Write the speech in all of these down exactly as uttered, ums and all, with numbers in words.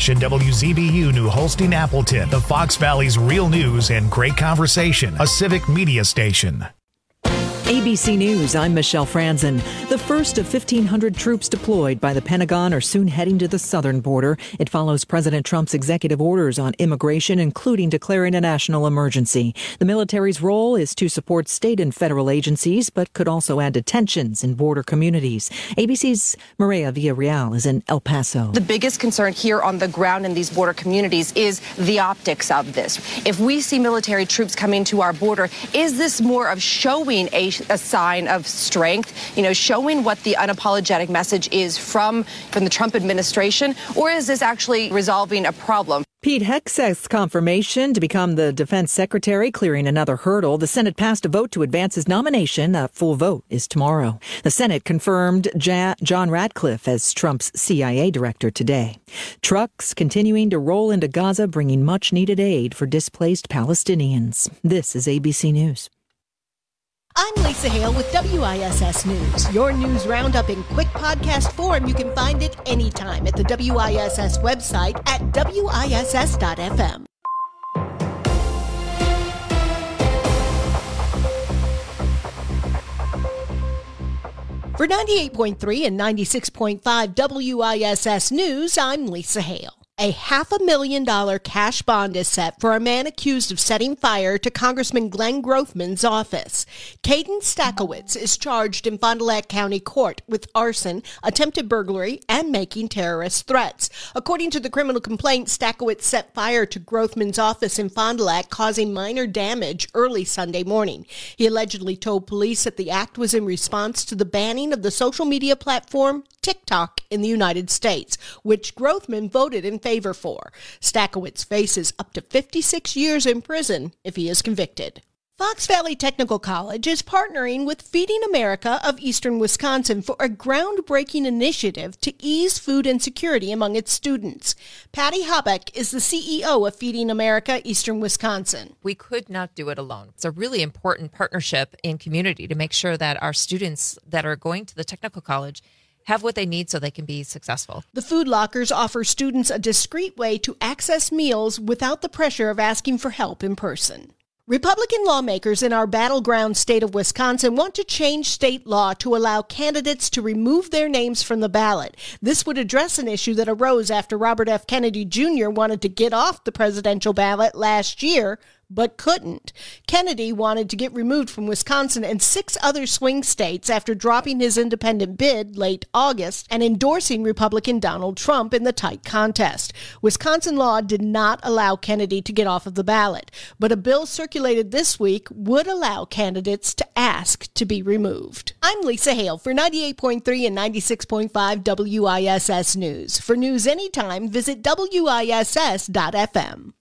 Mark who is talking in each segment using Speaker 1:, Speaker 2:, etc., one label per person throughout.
Speaker 1: Rush and W Z B U New Holstein Appleton, the Fox Valley's real news and great conversation, a civic media station.
Speaker 2: A B C News, I'm Michelle Franzen. The first of fifteen hundred troops deployed by the Pentagon are soon heading to the southern border. It follows President Trump's executive orders on immigration, including declaring a national emergency. The military's role is to support state and federal agencies, but could also add to tensions in border communities. A B C's Maria Villarreal is in El Paso.
Speaker 3: The biggest concern here on the ground in these border communities is the optics of this. If we see military troops coming to our border, is this more of showing a a sign of strength, you know, showing what the unapologetic message is from, from the Trump administration, or is this actually resolving a problem?
Speaker 2: Pete Hegseth's confirmation to become the defense secretary, clearing another hurdle. The Senate passed a vote to advance his nomination. A full vote is tomorrow. The Senate confirmed ja- John Ratcliffe as Trump's C I A director today. Trucks continuing to roll into Gaza, bringing much-needed aid for displaced Palestinians. This is A B C News.
Speaker 4: I'm Lisa Hale with W I S S News. Your news roundup in quick podcast form. You can find it anytime at the W I S S website at W I S S dot F M. For ninety-eight point three and ninety-six point five W I S S News, I'm Lisa Hale. A half a million dollar cash bond is set for a man accused of setting fire to Congressman Glenn Grothman's office. Caden Stackowitz is charged in Fond du Lac County Court with arson, attempted burglary, and making terrorist threats. According to the criminal complaint, Stackowitz set fire to Grothman's office in Fond du Lac, causing minor damage early Sunday morning. He allegedly told police that the act was in response to the banning of the social media platform TikTok in the United States, which Grothman voted in favor for. Stackowitz faces up to fifty-six years in prison if he is convicted. Fox Valley Technical College is partnering with Feeding America of Eastern Wisconsin for a groundbreaking initiative to ease food insecurity among its students. Patty Habeck is the C E O of Feeding America Eastern Wisconsin.
Speaker 5: We could not do it alone. It's a really important partnership in community to make sure that our students that are going to the technical college have what they need so they can be successful.
Speaker 4: The food lockers offer students a discreet way to access meals without the pressure of asking for help in person. Republican lawmakers in our battleground state of Wisconsin want to change state law to allow candidates to remove their names from the ballot. This would address an issue that arose after Robert F. Kennedy Junior wanted to get off the presidential ballot last year, but couldn't. Kennedy wanted to get removed from Wisconsin and six other swing states after dropping his independent bid late August and endorsing Republican Donald Trump in the tight contest. Wisconsin law did not allow Kennedy to get off of the ballot, but a bill circulated this week would allow candidates to ask to be removed. I'm Lisa Hale for ninety-eight point three and ninety-six point five W I S S News. For news anytime, visit W I S S dot F M.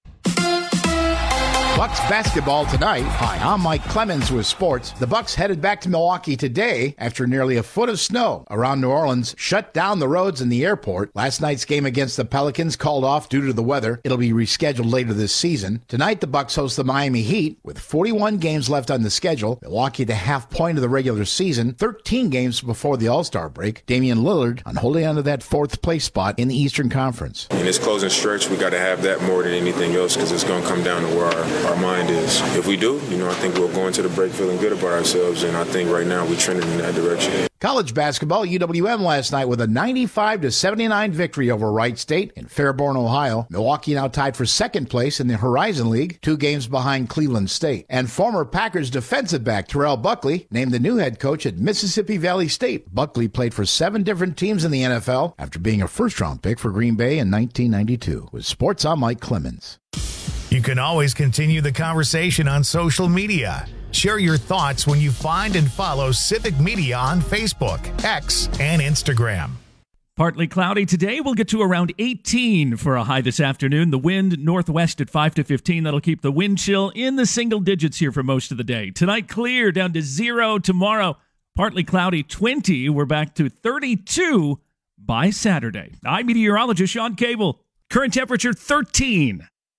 Speaker 6: Bucks basketball tonight. Hi, I'm Mike Clemens with sports. The Bucks headed back to Milwaukee today after nearly a foot of snow around New Orleans shut down the roads and the airport. Last night's game against the Pelicans called off due to the weather. It'll be rescheduled later this season. Tonight, the Bucks host the Miami Heat with forty-one games left on the schedule. Milwaukee at the half point of the regular season, thirteen games before the All-Star break. Damian Lillard on holding onto that fourth place spot in the Eastern Conference.
Speaker 7: In this closing stretch, we got to have that more than anything else because it's going to come down to where our our mind is. If we do, you know, I think we'll go into the break feeling good about ourselves, and I think right now we're trending in that direction.
Speaker 6: College basketball, U W M last night with a ninety-five to seventy-nine victory over Wright State in Fairborn, Ohio. Milwaukee now tied for second place in the Horizon League, two games behind Cleveland State. And former Packers defensive back Terrell Buckley named the new head coach at Mississippi Valley State. Buckley played for seven different teams in the N F L after being a first-round pick for Green Bay in nineteen ninety-two. With sports, I'm Mike Clemens.
Speaker 1: You can always continue the conversation on social media. Share your thoughts when you find and follow Civic Media on Facebook, X, and Instagram.
Speaker 8: Partly cloudy today. We'll get to around eighteen for a high this afternoon. The wind northwest at five to fifteen. That'll keep the wind chill in the single digits here for most of the day. Tonight, clear down to zero. Tomorrow, partly cloudy, twenty. We're back to thirty-two by Saturday. I'm meteorologist Sean Cable. Current temperature, thirteen.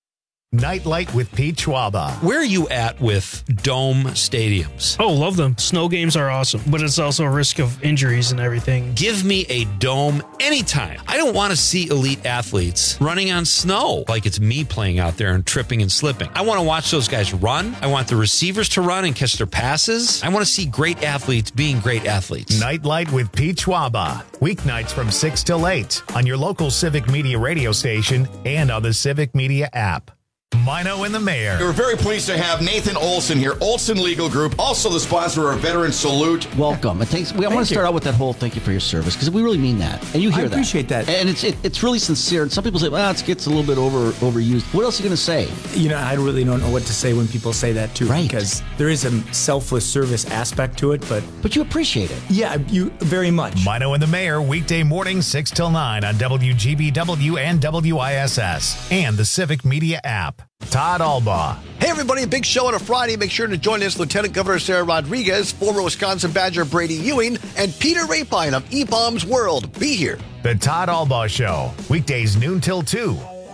Speaker 1: Nightlight with Pete Schwaba.
Speaker 9: Where are you at with dome stadiums?
Speaker 10: Oh, love them. Snow games are awesome, but it's also a risk of injuries and everything.
Speaker 9: Give me a dome anytime. I don't want to see elite athletes running on snow like it's me playing out there and tripping and slipping. I want to watch those guys run. I want the receivers to run and catch their passes. I want to see great athletes being great athletes.
Speaker 1: Nightlight with Pete Schwaba. Weeknights from six till eight on your local Civic Media radio station and on the Civic Media app. Mino and the Mayor.
Speaker 11: We're very pleased to have Nathan Olson here, Olson Legal Group, also the sponsor of our Veteran Salute.
Speaker 12: Welcome. It takes, we, I want to start out with that whole thank you for your service, because we really mean that. And you hear that.
Speaker 13: I appreciate that.
Speaker 12: that. And it's it, it's really sincere. And some people say, well, it gets a little bit over overused. What else are you going to say?
Speaker 13: You know, I really don't know what to say when people say that, too.
Speaker 12: Right.
Speaker 13: Because there is a selfless service aspect to it, but...
Speaker 12: But you appreciate it.
Speaker 13: Yeah, you very much.
Speaker 1: Mino and the Mayor, weekday morning, six till nine on W G B W and W I S S and the Civic Media app. Todd Albaugh.
Speaker 14: Hey, everybody, a big show on a Friday. Make sure to join us, Lieutenant Governor Sarah Rodriguez, former Wisconsin Badger Brady Ewing, and Peter Rapine of E-Bombs World. Be here.
Speaker 1: The Todd Albaugh Show, weekdays noon till two.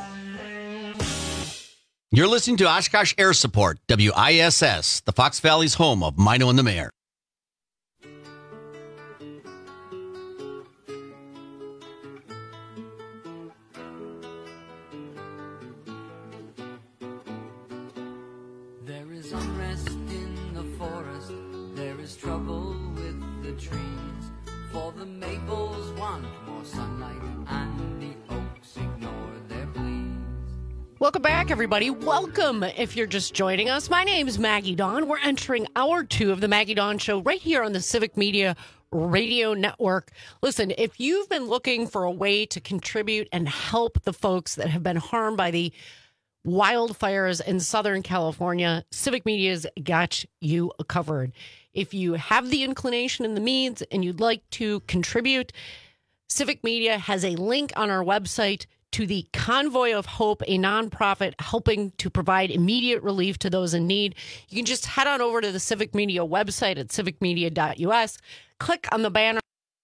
Speaker 15: You're listening to Oshkosh Air Support, W I S S, the Fox Valley's home of Mino and the Mayor.
Speaker 16: Trouble with the trees, for the maples want more sunlight and the oaks ignore their pleas.
Speaker 4: Welcome back, everybody. Welcome if you're just joining us. My name's Maggie Dawn. We're entering hour two of the Maggie Dawn Show right here on the Civic Media Radio Network. Listen, if you've been looking for a way to contribute and help the folks that have been harmed by the wildfires in Southern California, Civic Media's got you covered. If you have the inclination and the means and you'd like to contribute, Civic Media has a link on our website to the Convoy of Hope, a nonprofit helping to provide immediate relief to those in need. You can just head on over to the Civic Media website at civic media dot u s, click on the banner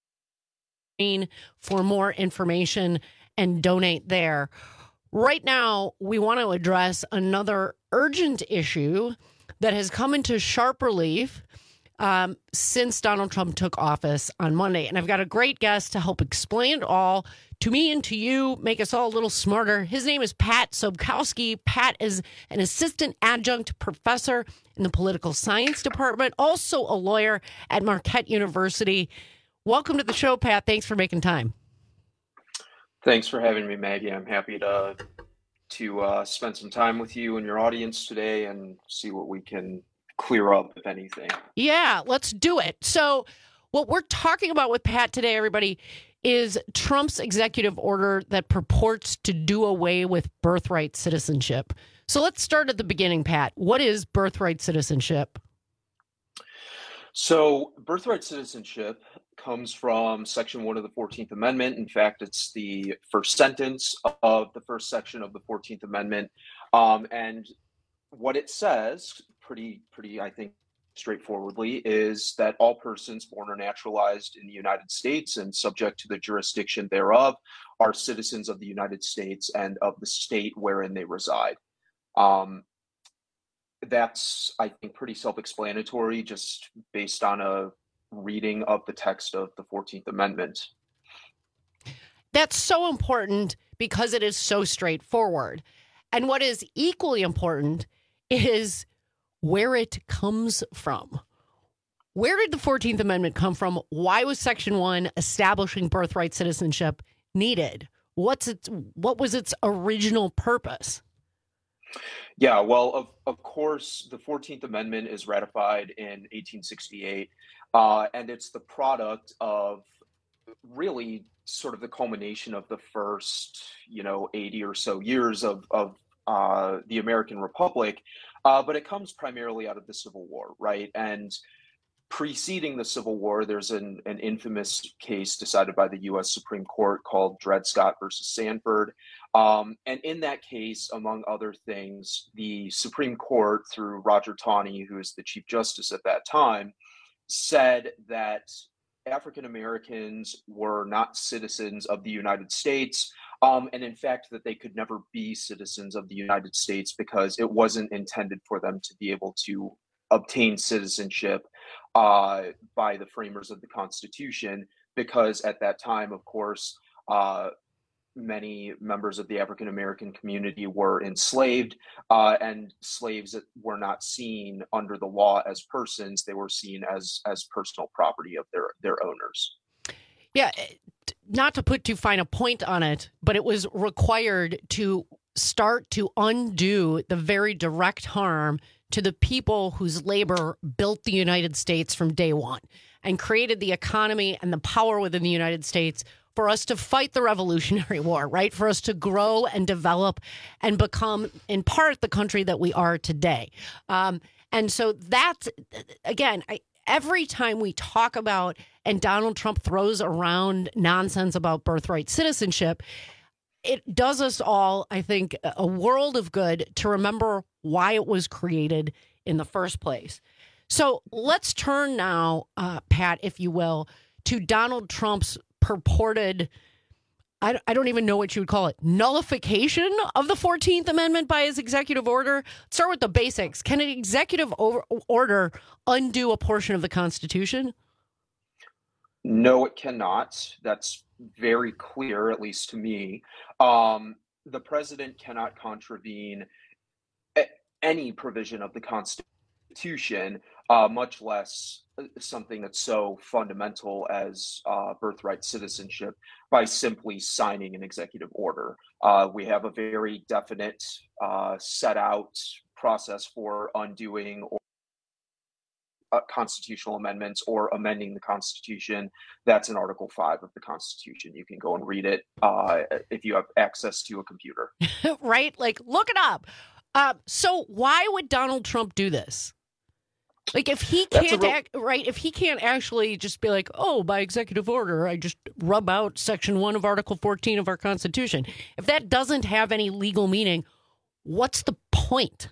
Speaker 4: for more information and donate there. Right now, we want to address another urgent issue that has come into sharp relief Um, since Donald Trump took office on Monday. And I've got a great guest to help explain it all to me and to you, make us all a little smarter. His name is Pat Sobkowski. Pat is an assistant adjunct professor in the political science department, also a lawyer at Marquette University. Welcome to the show, Pat. Thanks for making time.
Speaker 17: Thanks for having me, Maggie. I'm happy to, to uh, spend some time with you and your audience today and see what we can clear up, if anything.
Speaker 4: Yeah, let's do it. So what we're talking about with Pat today, everybody, is Trump's executive order that purports to do away with birthright citizenship. So let's start at the beginning, Pat. What is birthright citizenship?
Speaker 17: So birthright citizenship comes from Section one of the fourteenth Amendment. In fact, it's the first sentence of the first section of the fourteenth Amendment. Um, and what it says, pretty, pretty, I think, straightforwardly, is that all persons born or naturalized in the United States and subject to the jurisdiction thereof are citizens of the United States and of the state wherein they reside. Um, that's, I think, pretty self-explanatory, just based on a reading of the text of the fourteenth Amendment.
Speaker 4: That's so important because it is so straightforward. And what is equally important is where it comes from. Where did the fourteenth Amendment come from? Why was Section one, establishing birthright citizenship, needed? What's its, what was its original purpose?
Speaker 17: Yeah, well, of, of course, the fourteenth Amendment is ratified in eighteen sixty-eight, uh, and it's the product of really sort of the culmination of the first, you know, eighty or so years of, of uh, the American Republic. Uh, but it comes primarily out of the Civil War, right? And preceding the Civil War, there's an, an infamous case decided by the U S Supreme Court called Dred Scott versus Sanford. Um, and in that case, among other things, the Supreme Court, through Roger Taney, who is the Chief Justice at that time, said that African Americans were not citizens of the United States Um, and in fact, that they could never be citizens of the United States because it wasn't intended for them to be able to obtain citizenship uh, by the framers of the Constitution, because at that time, of course, uh, many members of the African American community were enslaved, uh, and slaves that were not seen under the law as persons; they were seen as as personal property of their their owners.
Speaker 18: Yeah, not to put too fine a point on it, but it was required to start to undo the very direct harm to the people whose labor built the United States from day one and created the economy and the power within the United States for us to fight the Revolutionary War, right? For us to grow and develop and become, in part, the country that we are today. Um, and so that's, again, I, every time we talk about, and Donald Trump throws around nonsense about birthright citizenship, it does us all, I think, a world of good to remember why it was created in the first place. So let's turn now, uh, Pat, if you will, to Donald Trump's purported, I, I don't even know what you would call it, nullification of the fourteenth Amendment by his executive order. Let's start with the basics. Can an executive over, order undo a portion of the Constitution?
Speaker 17: No, it cannot. That's very clear, at least to me. Um, the president cannot contravene a- any provision of the Constitution, uh, much less something that's so fundamental as uh, birthright citizenship, by simply signing an executive order. Uh, we have a very definite, uh, set out process for undoing or Uh, constitutional amendments or amending the Constitution. That's in Article five of the Constitution. You can go and read it uh, if you have access to a computer.
Speaker 18: Right? Like, look it up. Uh, so why would Donald Trump do this? Like, if he can't real- act, right, if he can't actually just be like, oh, by executive order, I just rub out Section one of Article fourteen of our Constitution. If that doesn't have any legal meaning, what's the point?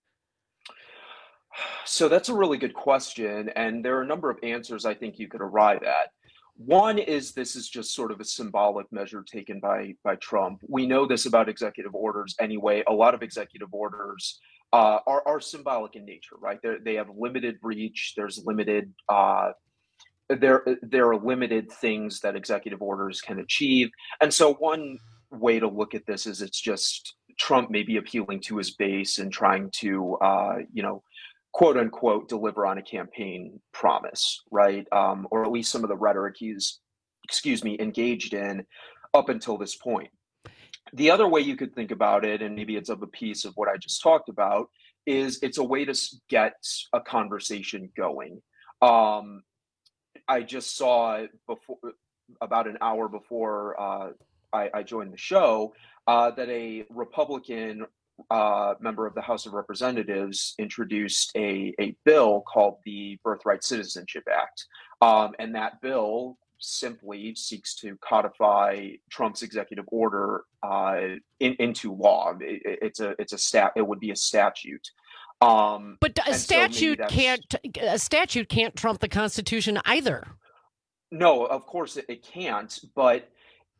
Speaker 17: So that's a really good question, and there are a number of answers I think you could arrive at. One is this is just sort of a symbolic measure taken by by Trump. We know this about executive orders anyway. A lot of executive orders uh, are, are symbolic in nature, right? They're, they have limited reach. There's limited uh, there there are limited things that executive orders can achieve, and so one way to look at this is it's just Trump maybe appealing to his base and trying to uh, you know. quote unquote, deliver on a campaign promise, right? Um, or at least some of the rhetoric he's, excuse me, engaged in up until this point. The other way you could think about it, and maybe it's of a piece of what I just talked about, is it's a way to get a conversation going. Um, I just saw before, about an hour before uh, I, I joined the show, uh, that a Republican Uh, member of the House of Representatives introduced a, a bill called the Birthright Citizenship Act. Um, and that bill simply seeks to codify Trump's executive order uh, in, into law. It, it's a it's a stat. It would be a statute. Um,
Speaker 18: but a statute
Speaker 17: so
Speaker 18: can't a statute can't trump the Constitution either.
Speaker 17: No, of course it, it can't. But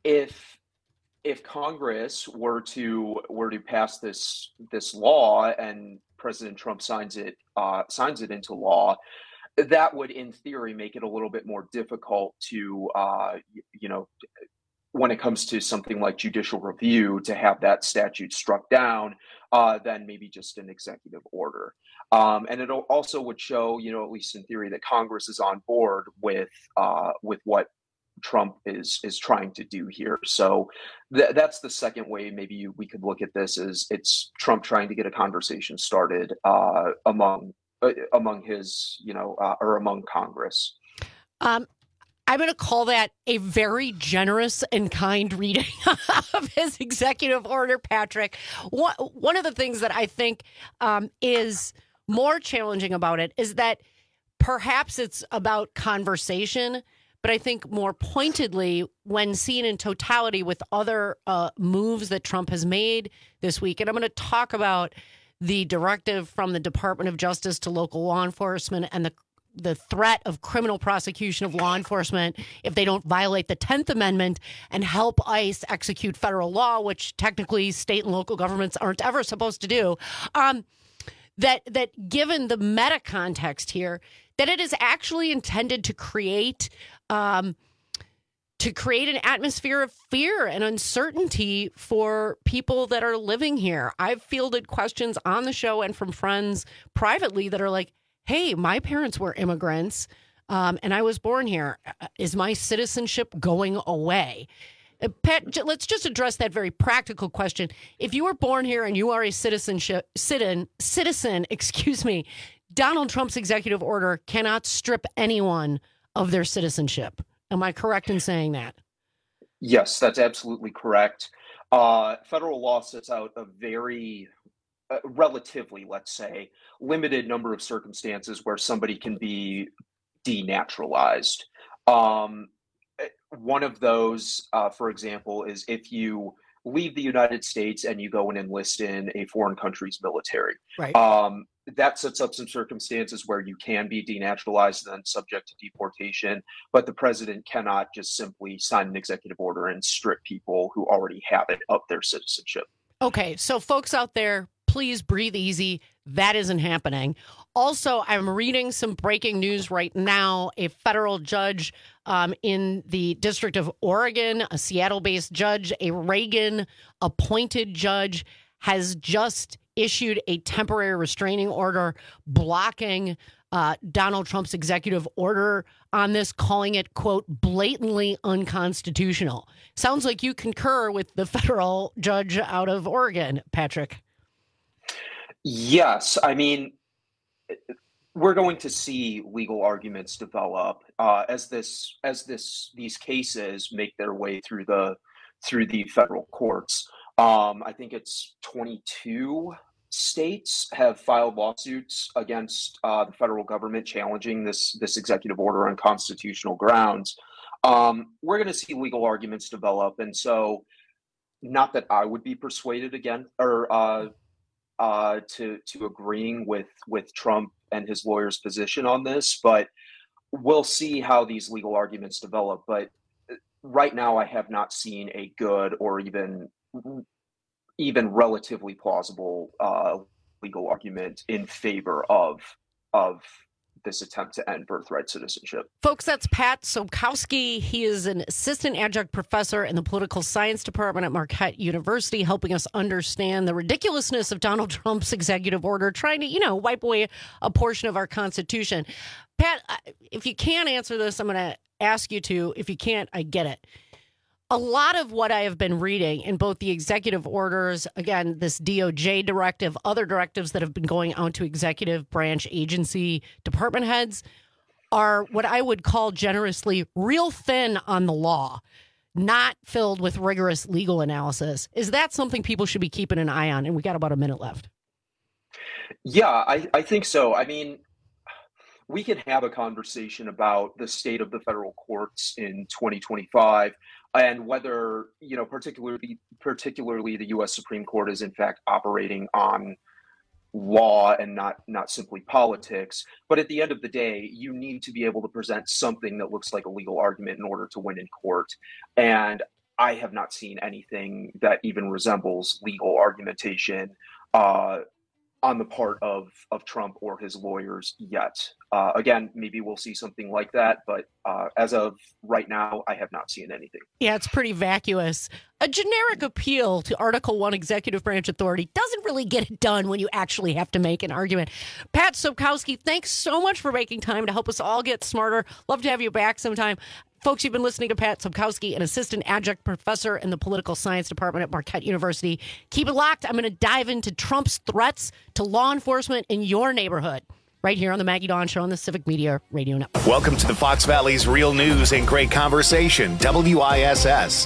Speaker 17: if If Congress were to were to pass this this law and President Trump signs it uh, signs it into law, that would, in theory, make it a little bit more difficult to, uh, you know, when it comes to something like judicial review, to have that statute struck down uh, than maybe just an executive order. Um, and it also would show, you know, at least in theory, that Congress is on board with uh, with what Trump is is trying to do here. So th- that's the second way maybe you, we could look at this, is it's Trump trying to get a conversation started uh, among uh, among his, you know, uh, or among Congress.
Speaker 18: Um, I'm going to call that a very generous and kind reading of his executive order, Patrick. One, one of the things that I think um, is more challenging about it is that perhaps it's about conversation, but I think more pointedly, when seen in totality with other uh, moves that Trump has made this week, and I'm going to talk about the directive from the Department of Justice to local law enforcement and the the threat of criminal prosecution of law enforcement if they don't violate the tenth Amendment and help ICE execute federal law, which technically state and local governments aren't ever supposed to do. Um, that that given the meta context here, that it is actually intended to create um, to create an atmosphere of fear and uncertainty for people that are living here. I've fielded questions on the show and from friends privately that are like, hey, my parents were immigrants um, and I was born here. Is my citizenship going away? Uh, Pat, let's just address that very practical question. If you were born here and you are a citizenship citizen, citizen, excuse me, Donald Trump's executive order cannot strip anyone of their citizenship. Am I correct in saying that?
Speaker 17: Yes, that's absolutely correct. Uh, federal law sets out a very uh, relatively, let's say, limited number of circumstances where somebody can be denaturalized. Um, one of those, uh, for example, is if you leave the United States and you go and enlist in a foreign country's military.
Speaker 18: Right.
Speaker 17: Um, that sets up some circumstances where you can be denaturalized and then subject to deportation, but the president cannot just simply sign an executive order and strip people who already have it of their citizenship.
Speaker 18: Okay, so folks out there, please breathe easy. That isn't happening. Also, I'm reading some breaking news right now. A federal judge um, in the District of Oregon, a Seattle-based judge, a Reagan-appointed judge, has just issued a temporary restraining order blocking uh, Donald Trump's executive order on this, calling it, quote, blatantly unconstitutional. Sounds like you concur with the federal judge out of Oregon, Patrick.
Speaker 17: Yes. I mean, we're going to see legal arguments develop uh, as this as this these cases make their way through the through the federal courts. Um, I think it's twenty-two states have filed lawsuits against uh, the federal government challenging this this executive order on constitutional grounds. Um, we're going to see legal arguments develop, and so not that I would be persuaded again or uh, uh, to to agreeing with with Trump and his lawyer's position on this, but we'll see how these legal arguments develop. But right now, I have not seen a good or even even relatively plausible uh, legal argument in favor of of this attempt to end birthright citizenship.
Speaker 18: Folks, that's Pat Sobkowski. He is an assistant adjunct professor in the political science department at Marquette University, helping us understand the ridiculousness of Donald Trump's executive order, trying to, you know, wipe away a portion of our Constitution. Pat, if you can't answer this, I'm going to ask you to. If you can't, I get it. A lot of what I have been reading in both the executive orders, again, this D O J directive, other directives that have been going out to executive branch agency department heads are what I would call generously real thin on the law, not filled with rigorous legal analysis. Is that something people should be keeping an eye on? And we got about a minute left.
Speaker 17: Yeah, I, I think so. I mean, we can have a conversation about the state of the federal courts in twenty twenty-five. And whether, you know, particularly particularly the U S Supreme Court is in fact operating on law and not not simply politics. But at the end of the day, you need to be able to present something that looks like a legal argument in order to win in court. And I have not seen anything that even resembles legal argumentation uh, on the part of of Trump or his lawyers yet. Uh, again, maybe we'll see something like that, but uh, as of right now, I have not seen anything.
Speaker 18: Yeah, it's pretty vacuous. A generic appeal to Article One executive branch authority doesn't really get it done when you actually have to make an argument. Pat Sobkowski, thanks so much for making time to help us all get smarter. Love to have you back sometime. Folks, you've been listening to Pat Sobkowski, an assistant adjunct professor in the political science department at Marquette University. Keep it locked. I'm going to dive into Trump's threats to law enforcement in your neighborhood right here on the Maggie Dawn Show on the Civic Media Radio Network.
Speaker 1: Welcome to the Fox Valley's Real News and Great Conversation, W I S S.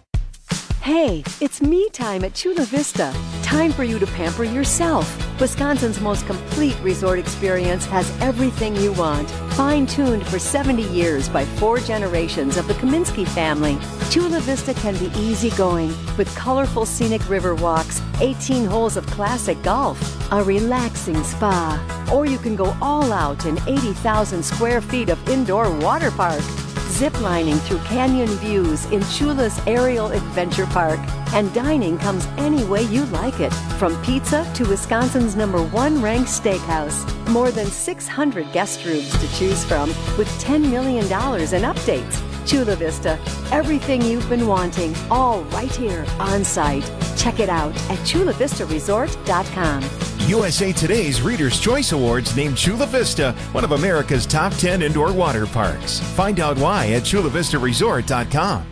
Speaker 19: Hey, it's me time at Chula Vista. Time for you to pamper yourself. Wisconsin's most complete resort experience has everything you want. Fine-tuned for seventy years by four generations of the Kaminsky family, Chula Vista can be easygoing with colorful scenic river walks, eighteen holes of classic golf, a relaxing spa, Or you can go all out in eighty thousand square feet of indoor water park. Ziplining through canyon views in Chula's Aerial Adventure Park. And dining comes any way you like it, from pizza to Wisconsin's number one ranked steakhouse. More than six hundred guest rooms to choose from, with ten million dollars in updates. Chula Vista, everything you've been wanting, all right here on site. Check it out at chula vista resort dot com.
Speaker 20: U S A Today's Reader's Choice Awards named Chula Vista one of America's top ten indoor water parks. Find out why at chula vista resort dot com.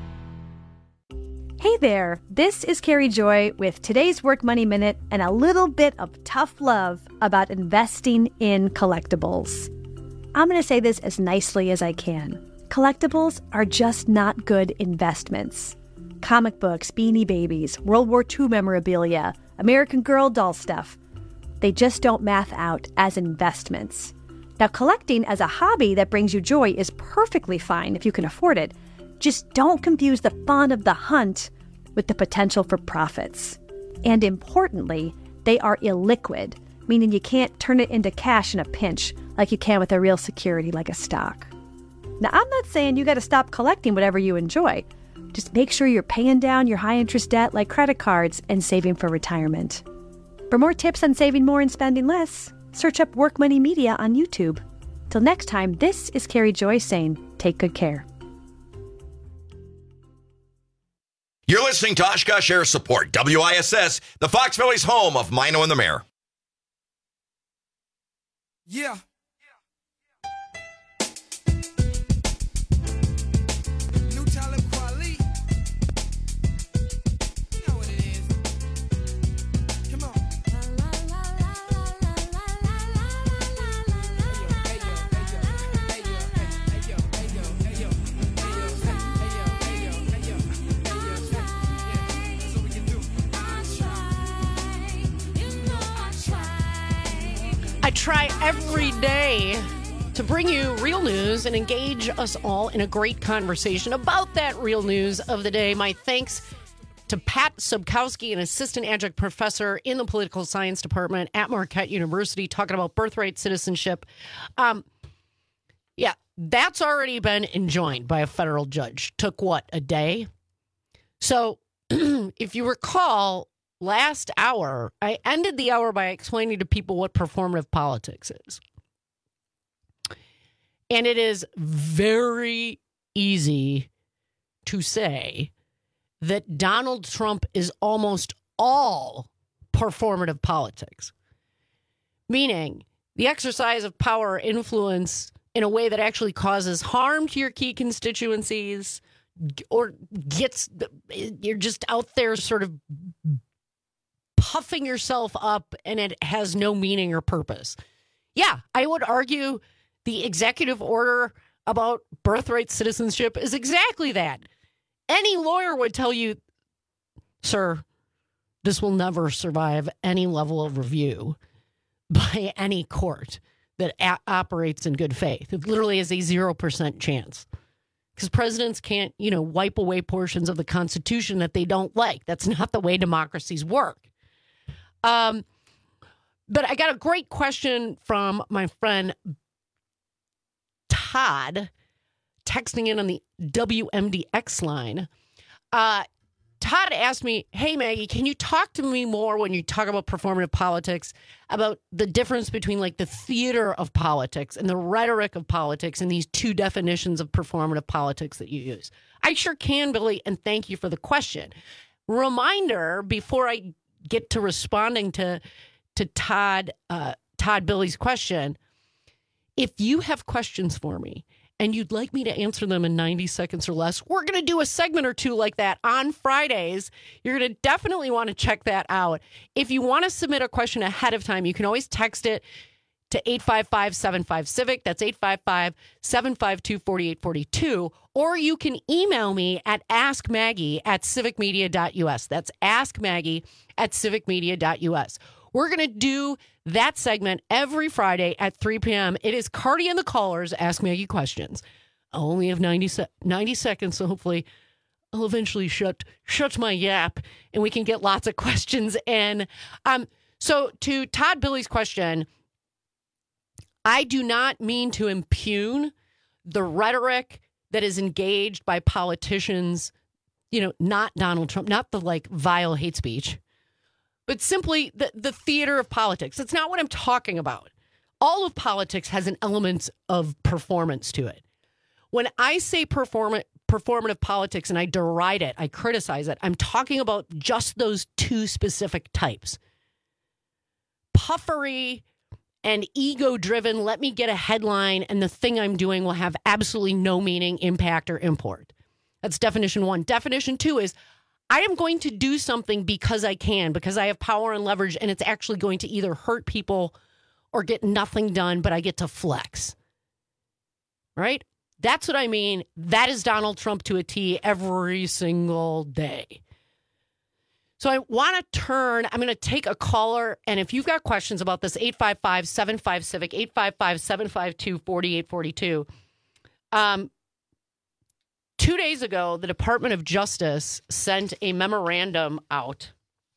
Speaker 21: Hey there, this is Carrie Joy with today's Work Money Minute and a little bit of tough love about investing in collectibles. I'm going to say this as nicely as I can. Collectibles are just not good investments. Comic books, Beanie Babies, World War Two memorabilia, American Girl doll stuff. They just don't math out as investments. Now, collecting as a hobby that brings you joy is perfectly fine if you can afford it. Just don't confuse the fun of the hunt with the potential for profits. And importantly, they are illiquid, meaning you can't turn it into cash in a pinch like you can with a real security like a stock. Now, I'm not saying you got to stop collecting whatever you enjoy. Just make sure you're paying down your high-interest debt like credit cards and saving for retirement. For more tips on saving more and spending less, search up Work Money Media on YouTube. Till next time, this is Carrie Joy saying, take good care.
Speaker 11: You're listening to Oshkosh Air Support, W I S S, the Fox Valley's home of Mino and the Mayor.
Speaker 22: Yeah. New Talib Kweli. You know what it is. Come on.
Speaker 18: I try every day to bring you real news and engage us all in a great conversation about that real news of the day. My thanks to Pat Subkowski, an assistant adjunct professor in the political science department at Marquette University, talking about birthright citizenship. Um, yeah, that's already been enjoined by a federal judge. Took what, a day? So if you recall, last hour, I ended the hour by explaining to people what performative politics is. And it is very easy to say that Donald Trump is almost all performative politics, meaning the exercise of power or influence in a way that actually causes harm to your key constituencies or gets, you're just out there sort of puffing yourself up and it has no meaning or purpose. Yeah, I would argue the executive order about birthright citizenship is exactly that. Any lawyer would tell you, sir, this will never survive any level of review by any court that a- operates in good faith. It literally is a zero percent chance. Because presidents can't, you know, wipe away portions of the Constitution that they don't like. That's not the way democracies work. Um, but I got a great question from my friend Todd, texting in on the W M D X line. Uh, Todd asked me, hey, Maggie, can you talk to me more when you talk about performative politics about the difference between like the theater of politics and the rhetoric of politics and these two definitions of performative politics that you use? I sure can, Billy, and thank you for the question. Reminder, before I get to responding to to Todd, uh, Todd Billy's question, if you have questions for me and you'd like me to answer them in ninety seconds or less, we're going to do a segment or two like that on Fridays. You're going to definitely want to check that out. If you want to submit a question ahead of time, you can always text it to eight five five, seven five, civic. That's eight five five, seven five two, four eight four two. Or you can email me at askmaggie at civic media dot u s. That's askmaggie at civic media dot u s. We're going to do that segment every Friday at three p.m. It is Cardi and the Callers Ask Maggie Questions. I only have ninety, se- ninety seconds, so hopefully I'll eventually shut shut my yap and we can get lots of questions in. Um, so to Todd Billy's question, I do not mean to impugn the rhetoric that is engaged by politicians, you know, not Donald Trump, not the like vile hate speech, but simply the, the theater of politics. That's not what I'm talking about. All of politics has an element of performance to it. When I say perform- performative politics and I deride it, I criticize it, I'm talking about just those two specific types. Puffery and ego-driven, let me get a headline and the thing I'm doing will have absolutely no meaning, impact, or import. That's definition one. Definition two is I am going to do something because I can, because I have power and leverage, and it's actually going to either hurt people or get nothing done, but I get to flex. Right? That's what I mean. That is Donald Trump to a T every single day. So I want to turn, I'm going to take a caller, and if you've got questions about this, eight five five, seven five, CIVIC, eight five five, seven five two, four eight four two. Um, two days ago, the Department of Justice sent a memorandum out,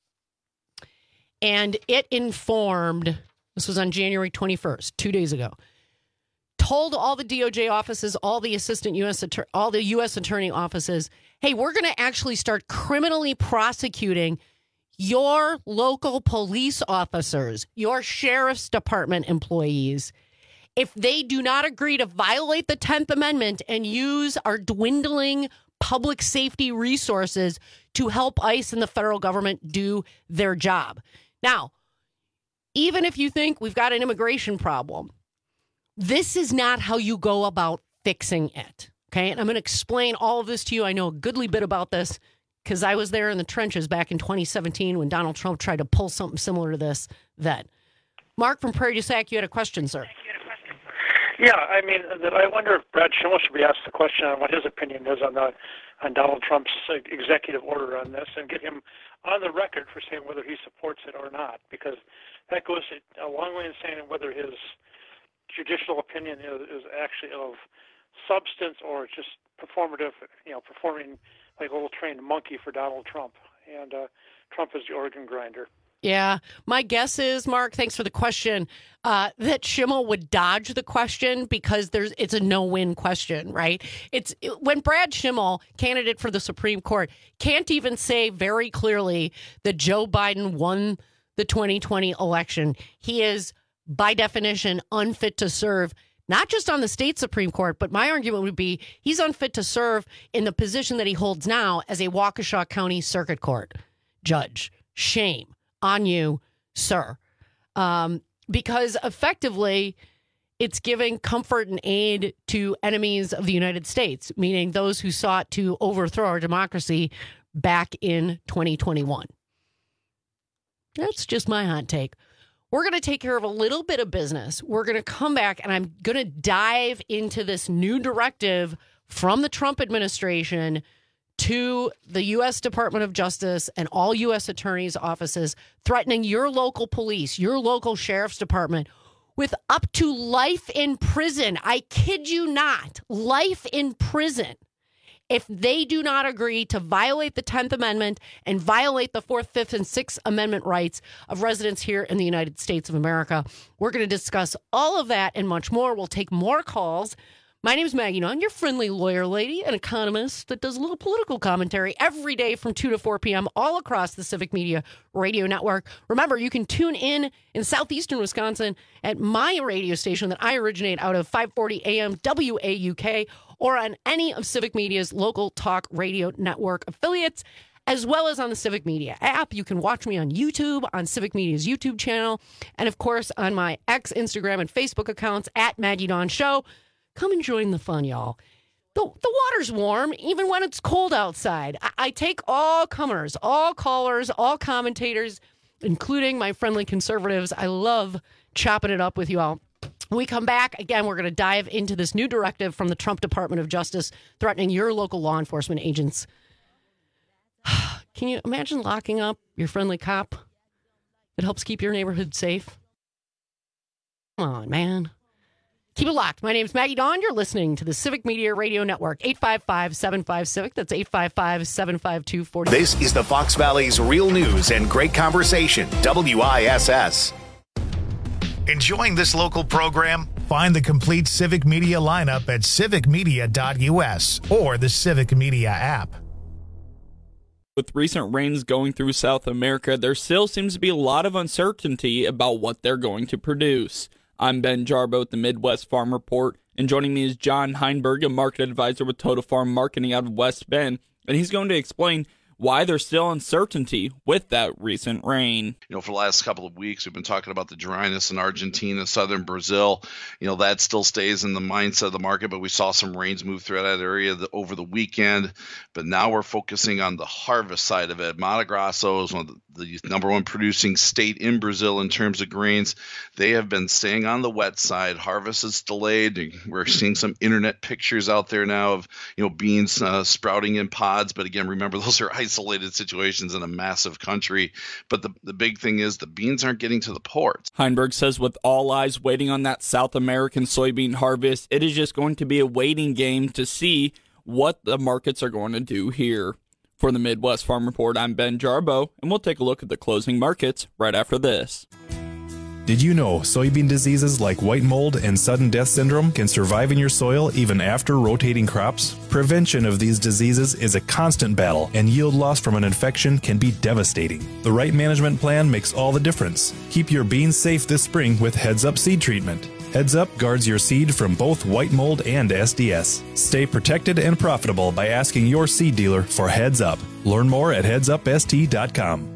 Speaker 18: and it informed, this was on January twenty-first, two days ago, told all the D O J offices, all the assistant U S Attorney, all the U S attorney offices, hey, we're going to actually start criminally prosecuting your local police officers, your sheriff's department employees, if they do not agree to violate the tenth Amendment and use our dwindling public safety resources to help ICE and the federal government do their job. Now, even if you think we've got an immigration problem, this is not how you go about fixing it, okay? And I'm going to explain all of this to you. I know a goodly bit about this because I was there in the trenches back in twenty seventeen when Donald Trump tried to pull something similar to this then. Mark from Prairie du Sac, you had a question, sir.
Speaker 2: Yeah, I mean, that I wonder if Brad Schimmel should be asked the question on what his opinion is on the on Donald Trump's executive order on this, and get him on the record for saying whether he supports it or not, because that goes a long way in saying whether his judicial opinion is, is actually of substance or just performative, you know, performing like a little trained monkey for Donald Trump. And uh, Trump is the organ grinder.
Speaker 18: Yeah. My guess is, Mark, thanks for the question, uh, that Schimmel would dodge the question because there's it's a no-win question, right? It's it, when Brad Schimmel, candidate for the Supreme Court, can't even say very clearly that Joe Biden won the twenty twenty election. He is, by definition, unfit to serve, not just on the state Supreme Court, but my argument would be he's unfit to serve in the position that he holds now as a Waukesha County Circuit Court judge. Shame on you, sir. Um, because effectively, it's giving comfort and aid to enemies of the United States, meaning those who sought to overthrow our democracy back in twenty twenty-one. That's just my hot take. We're going to take care of a little bit of business. We're going to come back, and I'm going to dive into this new directive from the Trump administration to the U S Department of Justice and all U S attorneys' offices threatening your local police, your local sheriff's department with up to life in prison. I kid you not, life in prison, if they do not agree to violate the tenth Amendment and violate the fourth, fifth, and sixth Amendment rights of residents here in the United States of America. We're going to discuss all of that and much more. We'll take more calls. My name is Maggie Nunn, your friendly lawyer lady, an economist that does a little political commentary every day from two to four p.m. all across the Civic Media Radio Network. Remember, you can tune in in southeastern Wisconsin at my radio station that I originate out of, five forty a.m. W A U K, or on any of Civic Media's local talk radio network affiliates, as well as on the Civic Media app. You can watch me on YouTube, on Civic Media's YouTube channel, and of course on my X, Instagram, and Facebook accounts at Maggie Dawn Show. Come and join the fun, y'all. The, the water's warm, even when it's cold outside. I, I take all comers, all callers, all commentators, including my friendly conservatives. I love chopping it up with you all. When we come back, again, we're going to dive into this new directive from the Trump Department of Justice threatening your local law enforcement agents. Can you imagine locking up your friendly cop? It helps keep your neighborhood safe. Come on, man. Keep it locked. My name is Maggie Dawn. You're listening to the Civic Media Radio Network. eight five five, seven five, CIVIC. That's eight five five, seven five two, four zero.
Speaker 1: This is the Fox Valley's real news and great conversation, W I S S. Enjoying this local program? Find the complete Civic Media lineup at civic media dot u s or the Civic Media app.
Speaker 3: With recent rains going through South America, there still seems to be a lot of uncertainty about what they're going to produce. I'm Ben Jarbo at the Midwest Farm Report, and joining me is John Heinberg, a market advisor with Total Farm Marketing out of West Bend, and he's going to explain why there's still uncertainty with that recent rain.
Speaker 5: You know, for the last couple of weeks, we've been talking about the dryness in Argentina, southern Brazil. You know, that still stays in the mindset of the market, but we saw some rains move through that area the, over the weekend. But now we're focusing on the harvest side of it. Mato Grosso is one of the, the number one producing state in Brazil in terms of grains. They have been staying on the wet side. Harvest is delayed. We're seeing some internet pictures out there now of, you know, beans uh, sprouting in pods. But again, remember, those are isolated situations in a massive country. But the, the big thing is the beans aren't getting to the ports.
Speaker 3: Heinberg says with all eyes waiting on that South American soybean harvest, it is just going to be a waiting game to see what the markets are going to do here. For the Midwest Farm Report, I'm Ben Jarbo, and we'll take a look at the closing markets right after this.
Speaker 23: Did you know soybean diseases like white mold and sudden death syndrome can survive in your soil even after rotating crops? Prevention of these diseases is a constant battle, and yield loss from an infection can be devastating. The right management plan makes all the difference. Keep your beans safe this spring with Heads Up Seed Treatment. Heads Up guards your seed from both white mold and S D S. Stay protected and profitable by asking your seed dealer for Heads Up. Learn more at heads up s t dot com.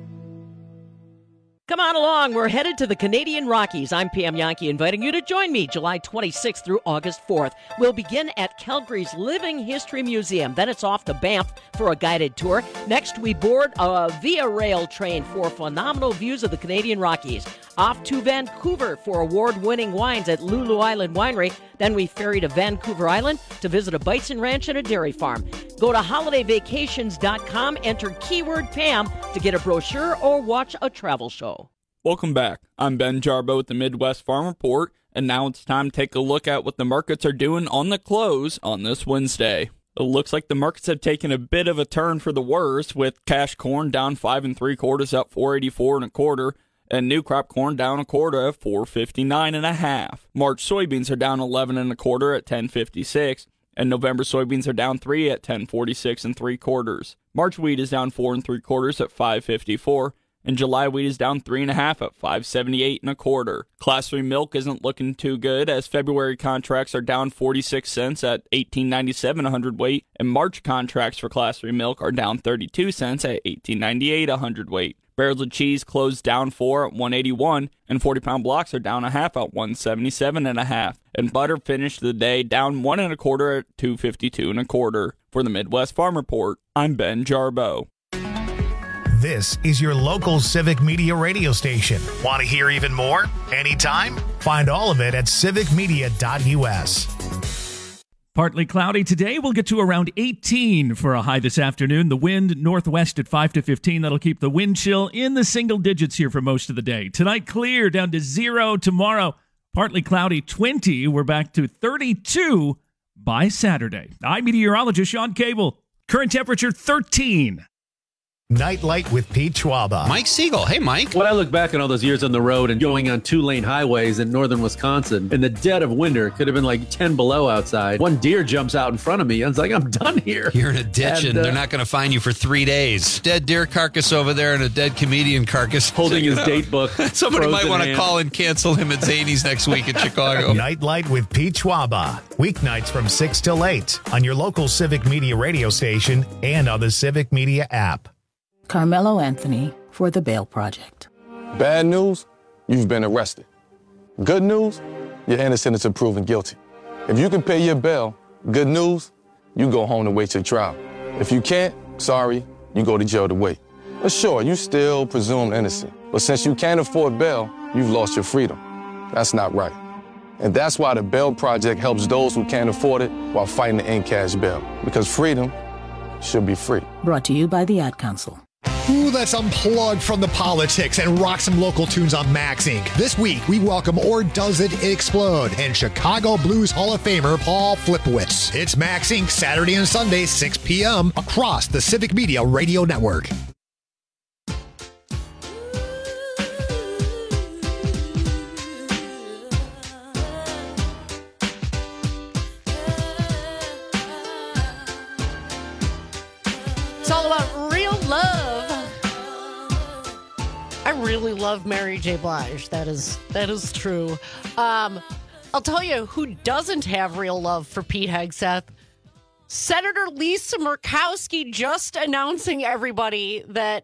Speaker 24: Come on along. We're headed to the Canadian Rockies. I'm Pam Yankee, inviting you to join me July twenty-sixth through August fourth. We'll begin at Calgary's Living History Museum. Then it's off to Banff for a guided tour. Next, we board a Via Rail train for phenomenal views of the Canadian Rockies. Off to Vancouver for award-winning wines at Lulu Island Winery. Then we ferry to Vancouver Island to visit a bison ranch and a dairy farm. Go to holiday vacations dot com, enter keyword Pam to get a brochure or watch a travel show.
Speaker 3: Welcome back. I'm Ben Jarbo with the Midwest Farm Report, and now it's time to take a look at what the markets are doing on the close on this Wednesday. It looks like the markets have taken a bit of a turn for the worse, with cash corn down five and three quarters, up four eighty-four and a quarter, and new crop corn down a quarter at four fifty-nine and a half. March soybeans are down eleven and a quarter at ten fifty-six, and November soybeans are down three at ten forty-six and three quarters. March wheat is down four and three quarters at five fifty-four. And July wheat is down three and a half at five seventy-eight and a quarter. Class three milk isn't looking too good, as February contracts are down forty-six cents at eighteen ninety-seven a hundredweight, and March contracts for class three milk are down thirty-two cents at eighteen ninety-eight a hundredweight. Barrels of cheese closed down four at one eighty-one, and forty pound blocks are down a half at one seventy-seven and a half. And butter finished the day down one and a quarter at two fifty-two and a quarter. For the Midwest Farm Report, I'm Ben Jarbo.
Speaker 1: This is your local Civic Media radio station. Want to hear even more? Anytime? Find all of it at civic media dot u s.
Speaker 8: Partly cloudy today. We'll get to around eighteen for a high this afternoon. The wind northwest at five to fifteen. That'll keep the wind chill in the single digits here for most of the day. Tonight, clear down to zero. Tomorrow, partly cloudy, twenty. We're back to thirty-two by Saturday. I'm meteorologist Sean Cable. Current temperature, thirteen.
Speaker 1: Nightlight with Pete Schwaba.
Speaker 9: Mike Siegel. Hey, Mike.
Speaker 25: When I look back on all those years on the road and going on two-lane highways in northern Wisconsin, in the dead of winter, it could have been like ten below outside. One deer jumps out in front of me. I was like, I'm done here.
Speaker 9: You're in a ditch, and, and uh, they're not going to find you for three days. Dead deer carcass over there and a dead comedian carcass.
Speaker 25: Holding his date book.
Speaker 9: Somebody might want to call and cancel him at Zany's next week in Chicago.
Speaker 1: Nightlight with Pete Schwaba. Weeknights from six till eight on your local Civic Media radio station and on the Civic Media app.
Speaker 26: Carmelo Anthony for the Bail Project.
Speaker 27: Bad news, you've been arrested. Good news, you're innocent until proven guilty. If you can pay your bail, good news, you go home to wait your trial. If you can't, sorry, you go to jail to wait. But sure, you still presumed innocent. But since you can't afford bail, you've lost your freedom. That's not right. And that's why the Bail Project helps those who can't afford it while fighting to end cash bail. Because freedom should be free.
Speaker 26: Brought to you by the Ad Council.
Speaker 28: Ooh, let's unplug from the politics and rock some local tunes on Max Incorporated. This week, we welcome Or Does It Explode and Chicago Blues Hall of Famer Paul Flipowitz. It's Max Incorporated, Saturday and Sunday, six p.m. across the Civic Media Radio Network.
Speaker 18: I really love Mary J. Blige. That is that is true. Um, I'll tell you who doesn't have real love for Pete Hegseth. Senator Lisa Murkowski just announcing everybody that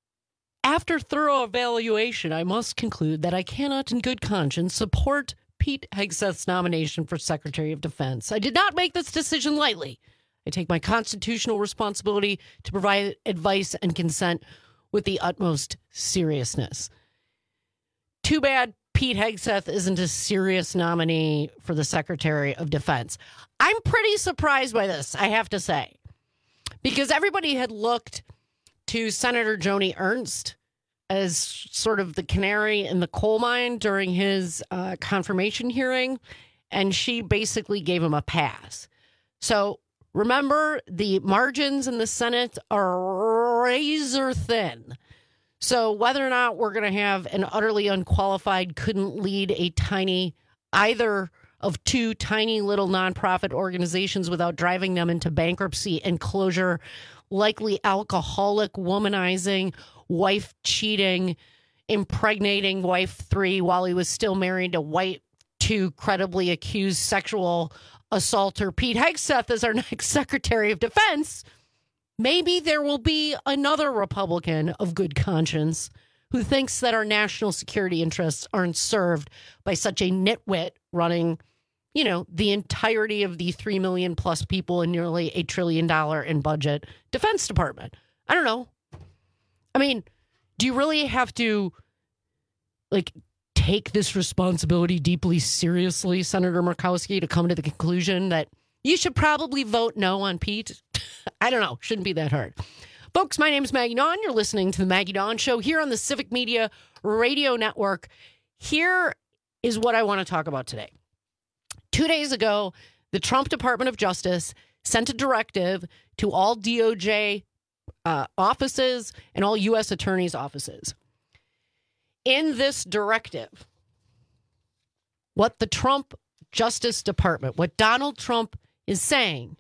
Speaker 18: after thorough evaluation, I must conclude that I cannot in good conscience support Pete Hegseth's nomination for Secretary of Defense. I did not make this decision lightly. I take my constitutional responsibility to provide advice and consent with the utmost seriousness. Too bad Pete Hegseth isn't a serious nominee for the Secretary of Defense. I'm pretty surprised by this, I have to say, because everybody had looked to Senator Joni Ernst as sort of the canary in the coal mine during his uh, confirmation hearing, and she basically gave him a pass. So remember, the margins in the Senate are razor thin. So whether or not we're going to have an utterly unqualified, couldn't lead a tiny, either of two tiny little nonprofit organizations without driving them into bankruptcy and closure, likely alcoholic, womanizing, wife cheating, impregnating wife three while he was still married to wife two, credibly accused sexual assaulter Pete Hegseth as our next Secretary of Defense, maybe there will be another Republican of good conscience who thinks that our national security interests aren't served by such a nitwit running, you know, the entirety of the three million plus people and nearly a trillion dollar in budget Defense Department. I don't know. I mean, do you really have to, like, take this responsibility deeply seriously, Senator Murkowski, to come to the conclusion that you should probably vote no on Pete? I don't know. Shouldn't be that hard. Folks, my name is Maggie Dawn. You're listening to the Maggie Dawn Show here on the Civic Media Radio Network. Here is what I want to talk about today. Two days ago, the Trump Department of Justice sent a directive to all D O J uh, offices and all U S attorneys' offices. In this directive, what the Trump Justice Department, what Donald Trump is saying,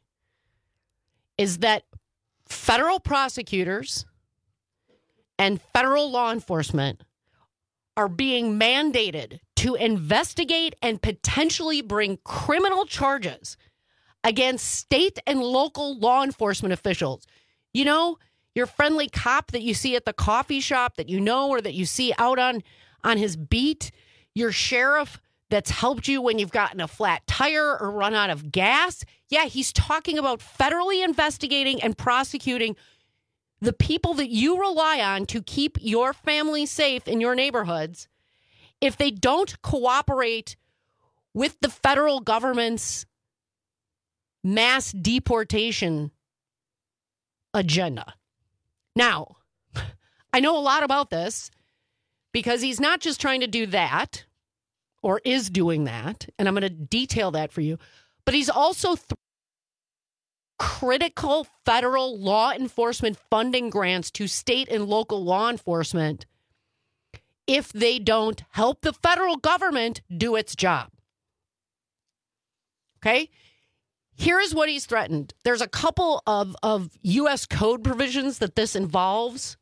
Speaker 18: is that federal prosecutors and federal law enforcement are being mandated to investigate and potentially bring criminal charges against state and local law enforcement officials. You know, your friendly cop that you see at the coffee shop that you know or that you see out on, on his beat, your sheriff that's helped you when you've gotten a flat tire or run out of gas. Yeah, he's talking about federally investigating and prosecuting the people that you rely on to keep your family safe in your neighborhoods if they don't cooperate with the federal government's mass deportation agenda. Now, I know a lot about this because he's not just trying to do that or is doing that, and I'm going to detail that for you, but he's also th- critical federal law enforcement funding grants to state and local law enforcement if they don't help the federal government do its job. Okay? Here's what he's threatened. There's a couple of, of U S code provisions that this involves.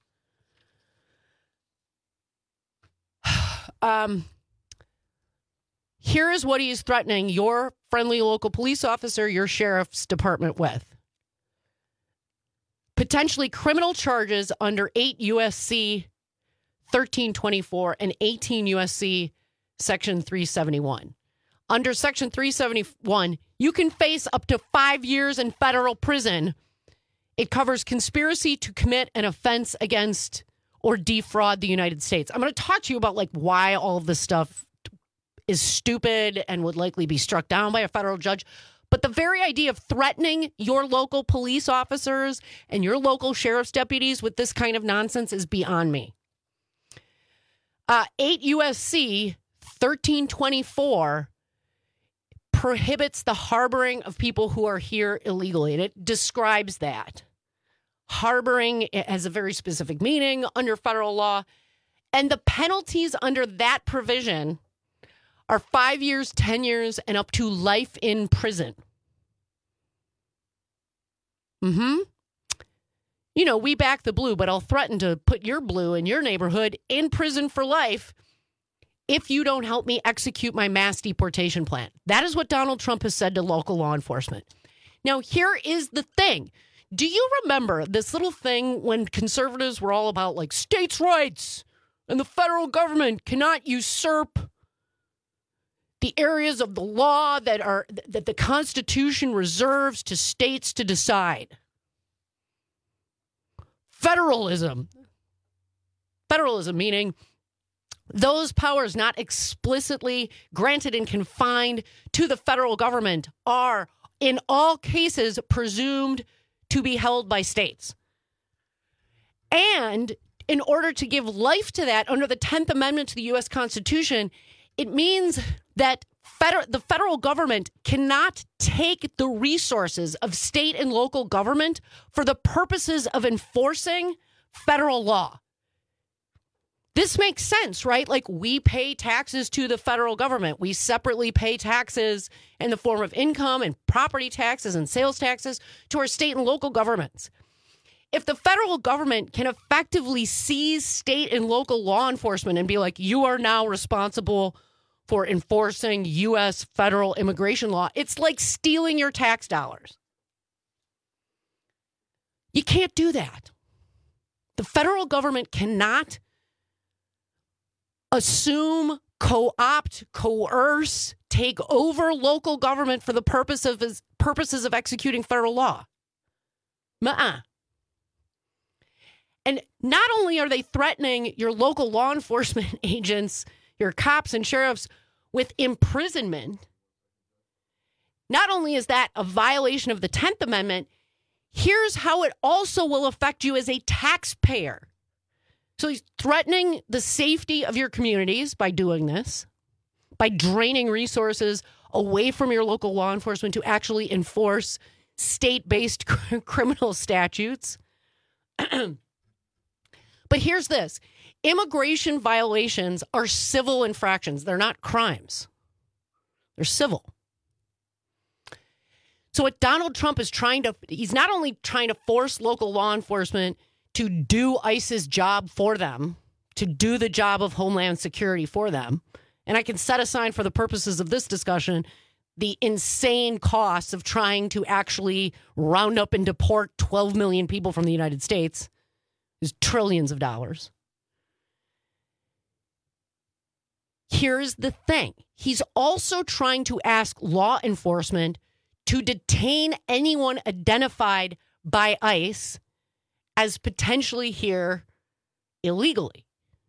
Speaker 18: Um, here is what he's threatening your friendly local police officer, your sheriff's department with. Potentially criminal charges under eight U S C thirteen twenty-four and eighteen U S C Section three seventy-one. Under Section three seventy-one, you can face up to five years in federal prison. It covers conspiracy to commit an offense against or defraud the United States. I'm going to talk to you about like why all of this stuff is stupid and would likely be struck down by a federal judge. But the very idea of threatening your local police officers and your local sheriff's deputies with this kind of nonsense is beyond me. Uh, eight U S C thirteen twenty-four prohibits the harboring of people who are here illegally, and it describes that. Harboring has a very specific meaning under federal law, and the penalties under that provision are five years, ten years, and up to life in prison. Mm-hmm. you know, we back the blue, but I'll threaten to put your blue in your neighborhood in prison for life if you don't help me execute my mass deportation plan. That is what Donald Trump has said to local law enforcement. Now, here is the thing. Do you remember this little thing when conservatives were all about like states' rights and the federal government cannot usurp the areas of the law that are that the Constitution reserves to states to decide? Federalism. Federalism meaning those powers not explicitly granted and confined to the federal government are, in all cases, presumed to be held by states. And in order to give life to that under the tenth Amendment to the U S Constitution, it means that feder- the federal government cannot take the resources of state and local government for the purposes of enforcing federal law. This makes sense, right? Like, we pay taxes to the federal government. We separately pay taxes in the form of income and property taxes and sales taxes to our state and local governments. If the federal government can effectively seize state and local law enforcement and be like, you are now responsible for enforcing U S federal immigration law, it's like stealing your tax dollars. You can't do that. The federal government cannot assume, co-opt, coerce, take over local government for the purpose of his purposes of executing federal law. Nuh-uh. And not only are they threatening your local law enforcement agents, your cops and sheriffs, with imprisonment, not only is that a violation of the tenth Amendment, here's how it also will affect you as a taxpayer. So he's threatening the safety of your communities by doing this, by draining resources away from your local law enforcement to actually enforce state-based criminal statutes. But here's this. Immigration violations are civil infractions. They're not crimes. They're civil. So what Donald Trump is trying to, he's not only trying to force local law enforcement to do ICE's job for them, to do the job of Homeland Security for them. And I can set aside for the purposes of this discussion the insane costs of trying to actually round up and deport twelve million people from the United States. Is trillions of dollars. Here's the thing. He's also trying to ask law enforcement to detain anyone identified by ICE as potentially here illegally.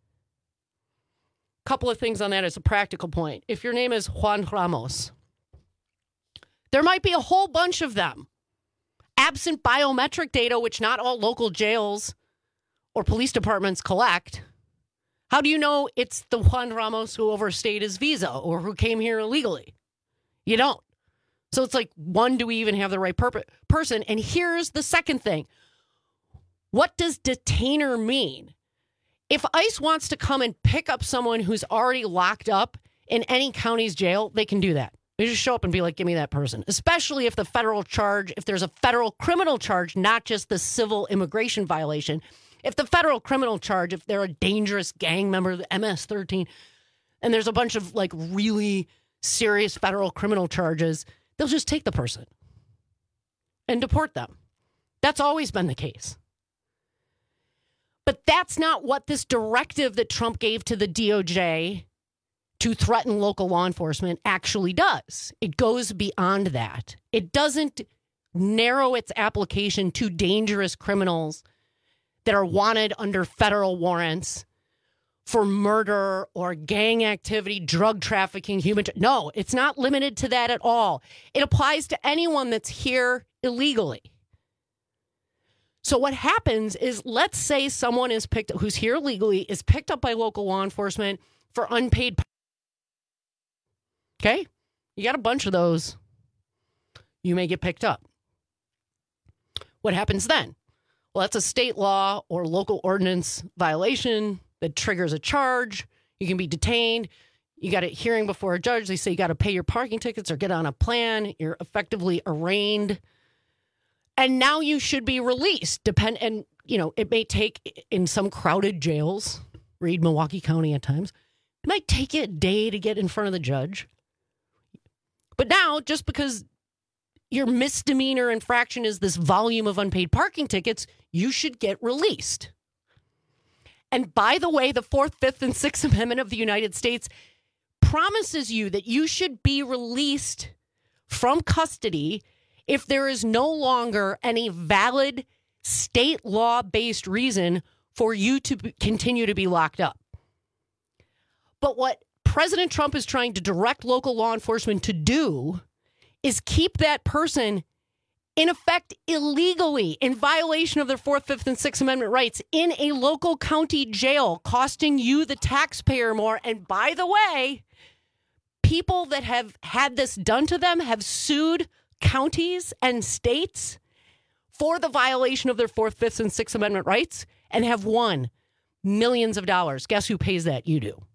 Speaker 18: Couple of things on that as a practical point. If your name is Juan Ramos, there might be a whole bunch of them. Absent biometric data, which not all local jails or police departments collect. How do you know it's the Juan Ramos who overstayed his visa or who came here illegally? You don't. So it's like, one, do we even have the right purpo- person? And here's the second thing. What does detainer mean? If ICE wants to come and pick up someone who's already locked up in any county's jail, they can do that. They just show up and be like, give me that person. Especially if the federal charge, if there's a federal criminal charge, not just the civil immigration violation. If the federal criminal charge, if they're a dangerous gang member, the M S thirteen, and there's a bunch of like really serious federal criminal charges, they'll just take the person and deport them. That's always been the case. But that's not what this directive that Trump gave to the D O J to threaten local law enforcement actually does. It goes beyond that. It doesn't narrow its application to dangerous criminals that are wanted under federal warrants for murder or gang activity, drug trafficking, human... Tra- no, it's not limited to that at all. It applies to anyone that's here illegally. So what happens is, let's say someone is picked who's here legally is picked up by local law enforcement for unpaid. Okay? You got a bunch of those. You may get picked up. What happens then? Well, that's a state law or local ordinance violation that triggers a charge. You can be detained. You got a hearing before a judge. They say you got to pay your parking tickets or get on a plan. You're effectively arraigned. And now you should be released. Depend and you know, it may take in some crowded jails, read Milwaukee County at times, it might take you a day to get in front of the judge. But now, just because your misdemeanor infraction is this volume of unpaid parking tickets, you should get released. And by the way, the Fourth, Fifth, and Sixth Amendment of the United States promises you that you should be released from custody if there is no longer any valid state law-based reason for you to b- continue to be locked up. But what President Trump is trying to direct local law enforcement to do is keep that person in effect illegally, in violation of their Fourth, Fifth, and Sixth Amendment rights, in a local county jail, costing you, the taxpayer, more. And by the way, people that have had this done to them have sued counties and states for the violation of their Fourth, Fifth, and Sixth Amendment rights and have won millions of dollars. Guess who pays that? You do.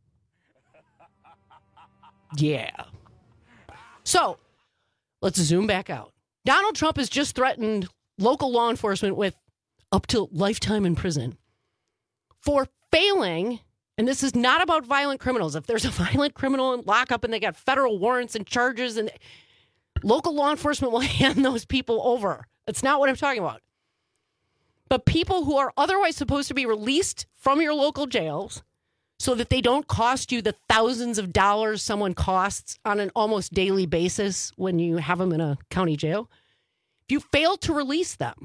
Speaker 18: Yeah. So let's zoom back out. Donald Trump has just threatened local law enforcement with up to lifetime in prison for failing. And this is not about violent criminals. If there's a violent criminal in lockup and they got federal warrants and charges, and local law enforcement will hand those people over. That's not what I'm talking about. But people who are otherwise supposed to be released from your local jails so that they don't cost you the thousands of dollars someone costs on an almost daily basis when you have them in a county jail. If you fail to release them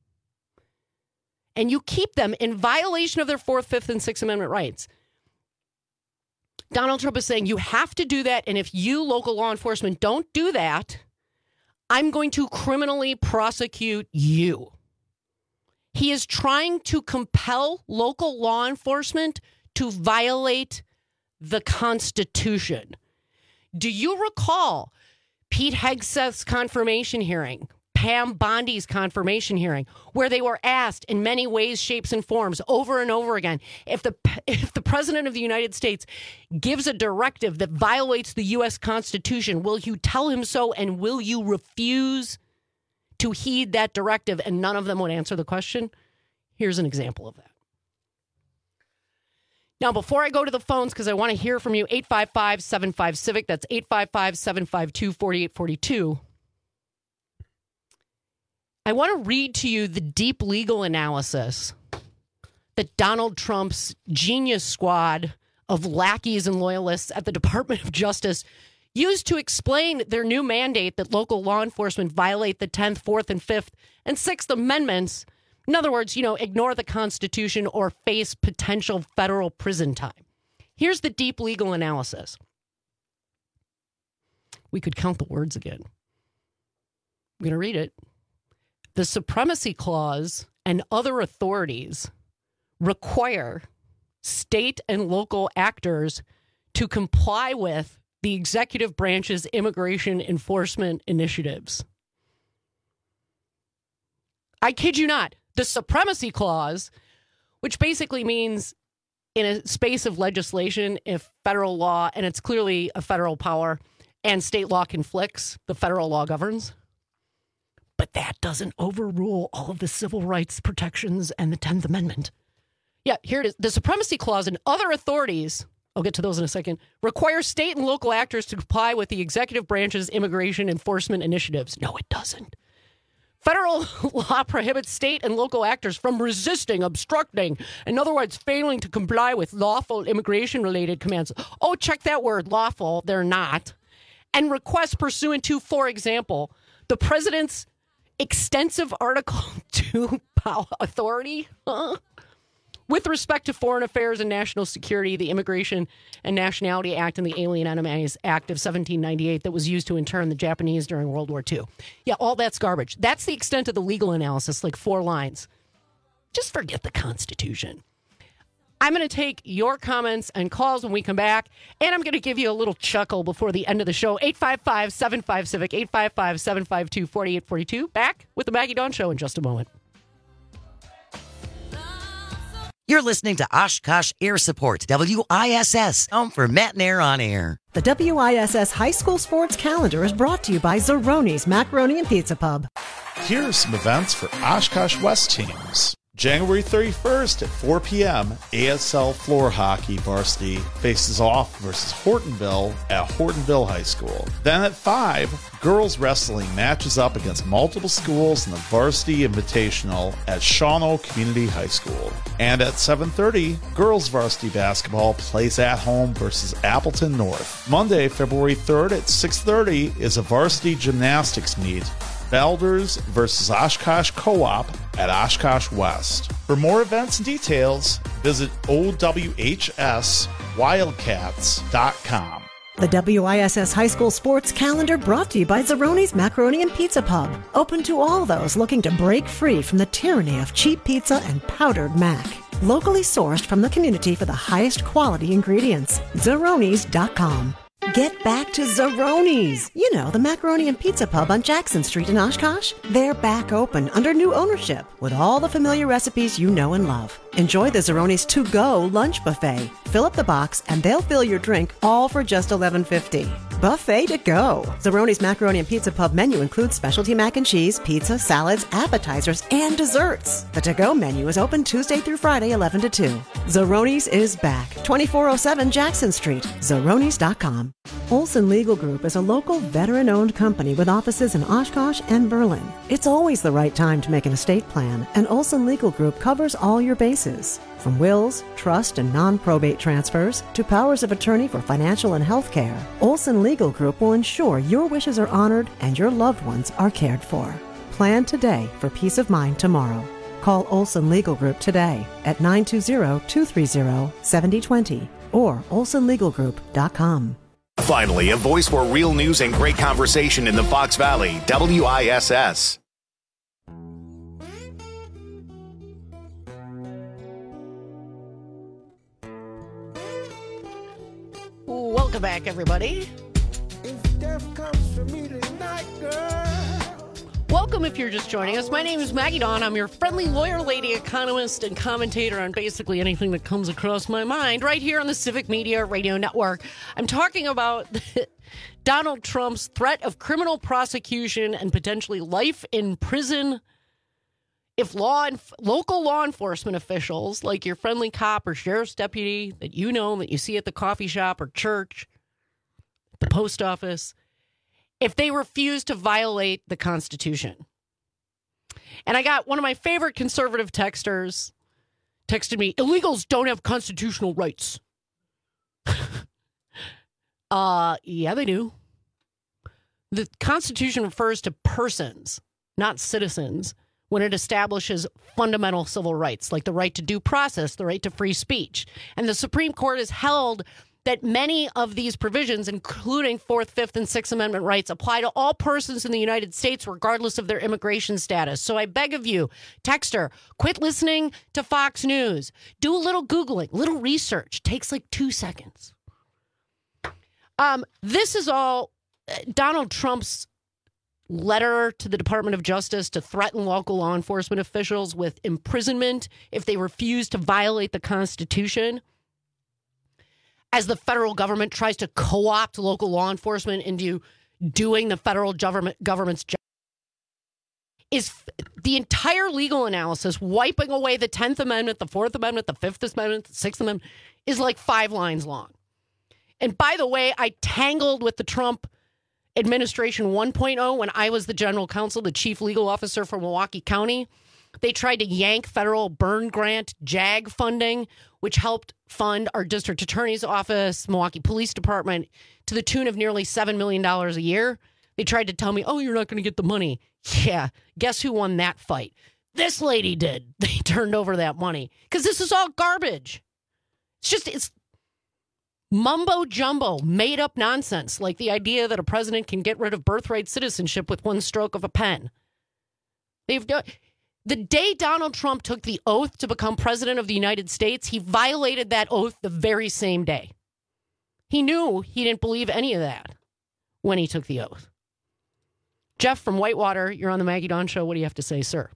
Speaker 18: and you keep them in violation of their Fourth, Fifth, and Sixth Amendment rights, Donald Trump is saying you have to do that. And if you, local law enforcement, don't do that, I'm going to criminally prosecute you. He is trying to compel local law enforcement to violate the Constitution. Do you recall Pete Hegseth's confirmation hearing, Pam Bondi's confirmation hearing, where they were asked in many ways, shapes, and forms over and over again, if the if the President of the United States gives a directive that violates the U S Constitution, will you tell him so, and will you refuse to heed that directive? And none of them would answer the question. Here's an example of that. Now, before I go to the phones, because I want to hear from you, eight five five, seven five, CIVIC, that's eight five five, seven five two, four eight four two. I want to read to you the deep legal analysis that Donald Trump's genius squad of lackeys and loyalists at the Department of Justice used to explain their new mandate that local law enforcement violate the tenth, fourth, and fifth, and sixth Amendments. In other words, you know, ignore the Constitution or face potential federal prison time. Here's the deep legal analysis. We could count the words again. I'm going to read it. The Supremacy Clause and other authorities require state and local actors to comply with the executive branch's immigration enforcement initiatives. I kid you not. The Supremacy Clause, which basically means in a space of legislation, if federal law, and it's clearly a federal power, and state law conflicts, the federal law governs. But that doesn't overrule all of the civil rights protections and the tenth Amendment. Yeah, here it is. The Supremacy Clause and other authorities, I'll get to those in a second, require state and local actors to comply with the executive branch's immigration enforcement initiatives. No, it doesn't. Federal law prohibits state and local actors from resisting, obstructing, in other words, failing to comply with lawful immigration-related commands. Oh, check that word, lawful. They're not. And requests pursuant to, for example, the president's extensive Article two authority huh? with respect to foreign affairs and national security, the Immigration and Nationality Act and the Alien Enemies Act of seventeen ninety-eight that was used to intern the Japanese during World War Two. Yeah, all that's garbage. That's the extent of the legal analysis, like four lines. Just forget the Constitution. I'm going to take your comments and calls when we come back, and I'm going to give you a little chuckle before the end of the show. eight five five, seven five, CIVIC, eight five five, seven five two, four eight four two. Back with the Maggie Dawn Show in just a moment.
Speaker 6: You're listening to Oshkosh Air Support, W I S S, home for Matt and Air on Air.
Speaker 7: The W I S S High School Sports Calendar is brought to you by Zeroni's Macaroni and Pizza Pub.
Speaker 10: Here are some events for Oshkosh West teams.
Speaker 4: January thirty-first at four p.m., A S L Floor Hockey Varsity faces off versus Hortonville at Hortonville High School. Then at five, Girls Wrestling matches up against multiple schools in the Varsity Invitational at Shawano Community High School. And at seven thirty, Girls Varsity Basketball plays at home versus Appleton North. Monday, February third at six thirty is a Varsity Gymnastics meet. Belders versus Oshkosh Co-op at Oshkosh West. For more events and details, visit O W H S wildcats dot com.
Speaker 7: The W I S S High School Sports Calendar brought to you by Zeroni's Macaroni and Pizza Pub. Open to all those looking to break free from the tyranny of cheap pizza and powdered mac. Locally sourced from the community for the highest quality ingredients. Zeronis dot com. Get back to Zeroni's. You know, the macaroni and pizza pub on Jackson Street in Oshkosh. They're back open under new ownership with all the familiar recipes you know and love. Enjoy the Zeroni's to-go lunch buffet. Fill up the box and they'll fill your drink all for just eleven fifty. Buffet to go. Zeroni's Macaroni and Pizza Pub menu includes specialty mac and cheese, pizza, salads, appetizers, and desserts. The to-go menu is open Tuesday through Friday, eleven to two. Zeroni's is back. twenty-four oh seven Jackson Street. Zeronis dot com. Olson Legal Group is a local veteran-owned company with offices in Oshkosh and Berlin. It's always the right time to make an estate plan, and Olson Legal Group covers all your bases. From wills, trust, and non-probate transfers to powers of attorney for financial and health care, Olson Legal Group will ensure your wishes are honored and your loved ones are cared for. Plan today for peace of mind tomorrow. Call Olson Legal Group today at nine two zero, two three zero, seven zero two zero or olson legal group dot com.
Speaker 1: Finally, a voice for real news and great conversation in the Fox Valley, W I S S.
Speaker 18: Welcome back, everybody.
Speaker 22: If death comes for me tonight, girl.
Speaker 18: Welcome if you're just joining us. My name is Maggie Dawn. I'm your friendly lawyer, lady, economist, and commentator on basically anything that comes across my mind right here on the Civic Media Radio Network. I'm talking about Donald Trump's threat of criminal prosecution and potentially life in prison if law and local law enforcement officials, like your friendly cop or sheriff's deputy that you know, that you see at the coffee shop or church, the post office, if they refuse to violate the Constitution. And I got one of my favorite conservative texters texted me, illegals don't have constitutional rights. uh, yeah, they do. The Constitution refers to persons, not citizens, when it establishes fundamental civil rights, like the right to due process, the right to free speech. And the Supreme Court has held that many of these provisions, including Fourth, Fifth, and Sixth Amendment rights, apply to all persons in the United States, regardless of their immigration status. So I beg of you, texter, quit listening to Fox News. Do a little Googling, little research. Takes like two seconds. Um, this is all Donald Trump's letter to the Department of Justice to threaten local law enforcement officials with imprisonment if they refuse to violate the Constitution, as the federal government tries to co-opt local law enforcement into doing the federal government government's job, is the entire legal analysis, wiping away the tenth Amendment, the fourth Amendment, the fifth Amendment, the sixth Amendment, is like five lines long. And by the way, I tangled with the Trump administration one point oh when I was the general counsel, the chief legal officer for Milwaukee County. They tried to yank federal burn grant JAG funding, which helped fund our district attorney's office, Milwaukee Police Department, to the tune of nearly seven million dollars a year. They tried to tell me, oh, you're not going to get the money. Yeah, guess who won that fight? This lady did. They turned over that money because this is all garbage. It's just, it's mumbo jumbo, made up nonsense, like the idea that a president can get rid of birthright citizenship with one stroke of a pen. They've done. The day Donald Trump took the oath to become president of the United States, he violated that oath the very same day. He knew he didn't believe any of that when he took the oath. Jeff from Whitewater, you're on the Maggie Dawn Show. What do you have to say, sir?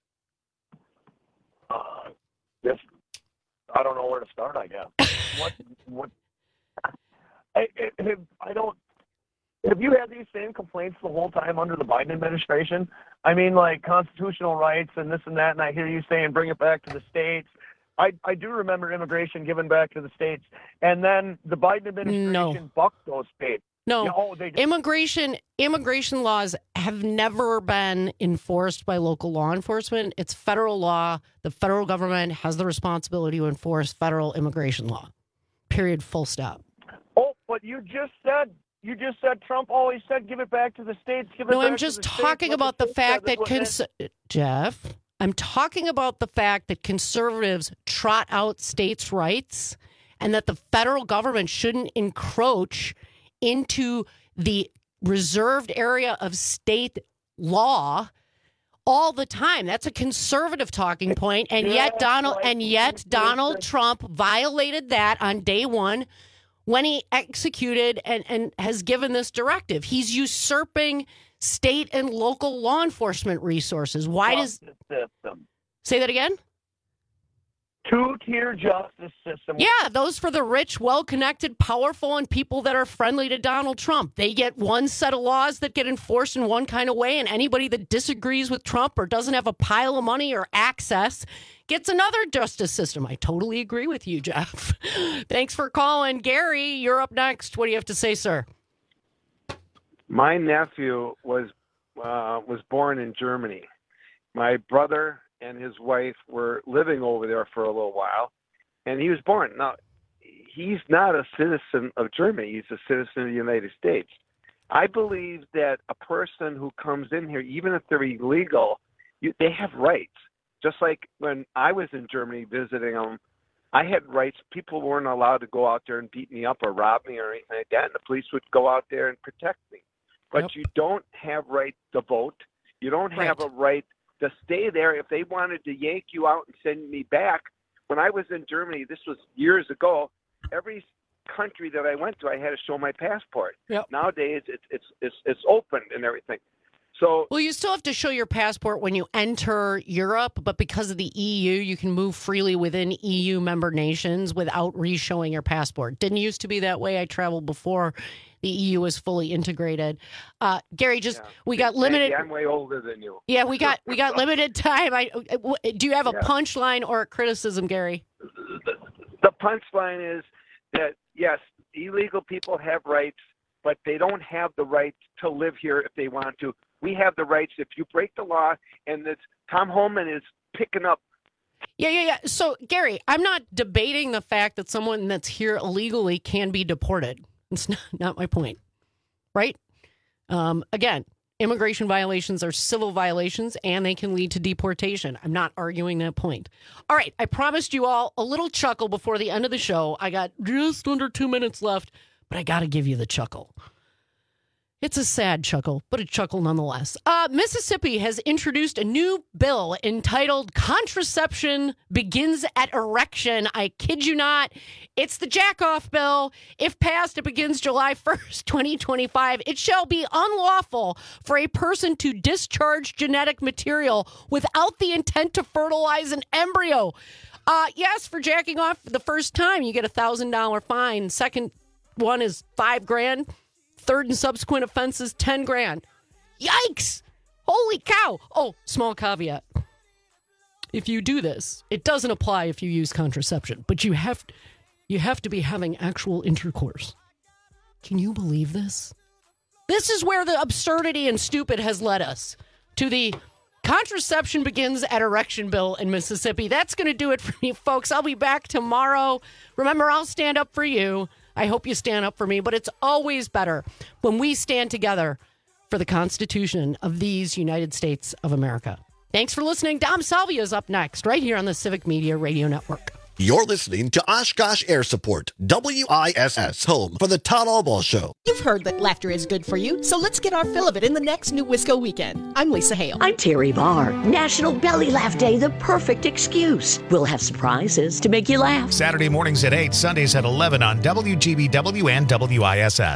Speaker 10: Uh, this, I don't know where to start, I guess. what, what, I, I, I don't, Have you had these same complaints the whole time under the Biden administration? I mean, like constitutional rights and this and that, and I hear you saying bring it back to the states. I, I do remember immigration given back to the states, and then the Biden administration
Speaker 18: No.
Speaker 10: bucked those states.
Speaker 18: No,
Speaker 10: Yeah, oh, they just-
Speaker 18: immigration immigration laws have never been enforced by local law enforcement. It's federal law. The federal government has the responsibility to enforce federal immigration law. Period. Full stop.
Speaker 10: Oh, but you just said you just said Trump always said give it back to the states. Give it
Speaker 18: No,
Speaker 10: back
Speaker 18: I'm
Speaker 10: to
Speaker 18: just
Speaker 10: the states,
Speaker 18: talking
Speaker 10: let
Speaker 18: about the
Speaker 10: states
Speaker 18: fact
Speaker 10: have it,
Speaker 18: that
Speaker 10: what
Speaker 18: cons- Jeff. I'm talking about the fact that conservatives trot out states' rights and that the federal government shouldn't encroach into the reserved area of state law all the time. That's a conservative talking point, and yet Donald and yet Donald Trump violated that on day one when he executed and, and has given this directive. He's usurping state and local law enforcement resources. Why does
Speaker 10: system.
Speaker 18: say that again?
Speaker 10: Two-tier justice system.
Speaker 18: Yeah, those for the rich, well-connected, powerful, and people that are friendly to Donald Trump. They get one set of laws that get enforced in one kind of way, and anybody that disagrees with Trump or doesn't have a pile of money or access gets another justice system. I totally agree with you, Jeff. Thanks for calling. Gary, you're up next. What do you have to say, sir?
Speaker 12: My nephew was uh, was born in Germany. My brother and his wife were living over there for a little while, and he was born. Now, he's not a citizen of Germany. He's a citizen of the United States. I believe that a person who comes in here, even if they're illegal, you, they have rights. Just like when I was in Germany visiting them, I had rights. People weren't allowed to go out there and beat me up or rob me or anything like that, and the police would go out there and protect me. But
Speaker 18: Yep.
Speaker 12: you don't have right to vote. You don't have
Speaker 18: Right.
Speaker 12: a right to stay there. If they wanted to yank you out and send me back, when I was in Germany, this was years ago, every country that I went to, I had to show my passport.
Speaker 18: Yep.
Speaker 12: Nowadays, it's it's it's it's open and everything. So
Speaker 18: Well, you still have to show your passport when you enter Europe, but because of the E U, you can move freely within E U member nations without re-showing your passport. Didn't used to be that way. I traveled before the E U was fully integrated. Uh, Gary, just we got limited.
Speaker 12: Maggie, I'm way older than you.
Speaker 18: Yeah, we got we got limited time. I do you have a
Speaker 12: Yeah.
Speaker 18: punchline or a criticism, Gary?
Speaker 12: The punchline is that yes, illegal people have rights, but they don't have the right to live here if they want to. We have the rights if you break the law, and this Tom Holman is picking up.
Speaker 18: Yeah, yeah, yeah. So, Gary, I'm not debating the fact that someone that's here illegally can be deported. It's not, not my point, right? Um, again, immigration violations are civil violations, and they can lead to deportation. I'm not arguing that point. All right, I promised you all a little chuckle before the end of the show. I got just under two minutes left, but I got to give you the chuckle. It's a sad chuckle, but a chuckle nonetheless. Uh, Mississippi has introduced a new bill entitled Contraception Begins at Erection. I kid you not. It's the jack-off bill. If passed, it begins July first, twenty twenty-five. It shall be unlawful for a person to discharge genetic material without the intent to fertilize an embryo. Uh, yes, for jacking off the first time, you get a one thousand dollars fine. Second one is five grand. Third and subsequent offenses, ten grand. Yikes! Holy cow! Oh, small caveat. If you do this, it doesn't apply if you use contraception, but you have you have to be having actual intercourse. Can you believe this? This is where the absurdity and stupid has led us. To the contraception begins at erection bill in Mississippi. That's going to do it for me, folks. I'll be back tomorrow. Remember, I'll stand up for you. I hope you stand up for me, but it's always better when we stand together for the Constitution of these United States of America. Thanks for listening. Dom Salvia is up next, right here on the Civic Media Radio Network.
Speaker 13: You're listening to Oshkosh Air Support, W I S S, home for the Todd Albaugh Show.
Speaker 14: You've heard that laughter is good for you, so let's get our fill of it in the next New Wisco weekend. I'm Lisa Hale.
Speaker 15: I'm Terry Barr. National Belly Laugh Day, the perfect excuse. We'll have surprises to make you laugh.
Speaker 1: Saturday mornings at eight, Sundays at eleven on W G B W and W I S S.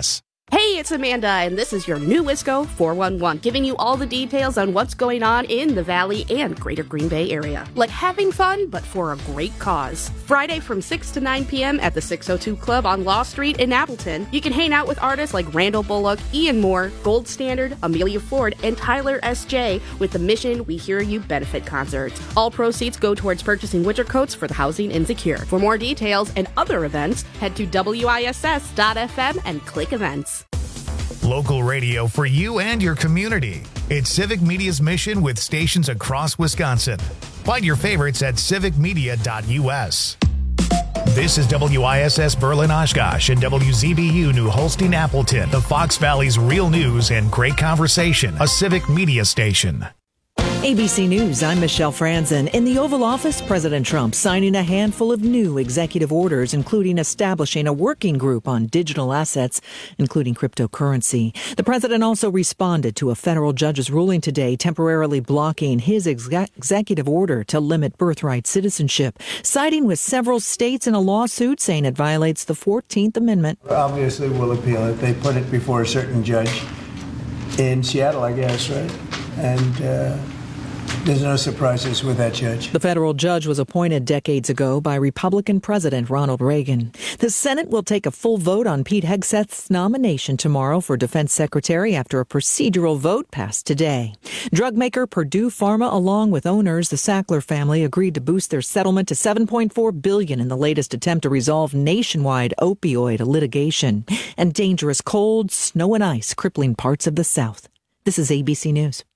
Speaker 2: Hey, it's Amanda, and this is your new Wisco four one one, giving you all the details on what's going on in the Valley and Greater Green Bay area. Like having fun, but for a great cause. Friday from six to nine p.m. at the six oh two Club on Law Street in Appleton, you can hang out with artists like Randall Bullock, Ian Moore, Gold Standard, Amelia Ford, and Tyler S J with the Mission We Hear You benefit concert. All proceeds go towards purchasing winter coats for the housing insecure. For more details and other events, head to W I S S dot F M and click events.
Speaker 1: Local radio for you and your community. It's Civic Media's mission with stations across Wisconsin. Find your favorites at civic media dot U S. This is W I S S Berlin Oshkosh and W Z B U New Holstein Appleton, the Fox Valley's real news and great conversation, a Civic Media station.
Speaker 5: A B C News, I'm Michelle Franzen. In the Oval Office, President Trump signing a handful of new executive orders, including establishing a working group on digital assets, including cryptocurrency. The president also responded to a federal judge's ruling today, temporarily blocking his ex- executive order to limit birthright citizenship, siding with several states in a lawsuit saying it violates the fourteenth Amendment.
Speaker 11: Obviously, we'll appeal it. They put it before a certain judge in Seattle, I guess, right? And, uh, there's no surprises with that judge.
Speaker 5: The federal judge was appointed decades ago by Republican President Ronald Reagan. The Senate will take a full vote on Pete Hegseth's nomination tomorrow for defense secretary after a procedural vote passed today. Drug maker Purdue Pharma, along with owners, the Sackler family, agreed to boost their settlement to seven point four billion dollars in the latest attempt to resolve nationwide opioid litigation. And dangerous cold, snow and ice crippling parts of the South. This is A B C News.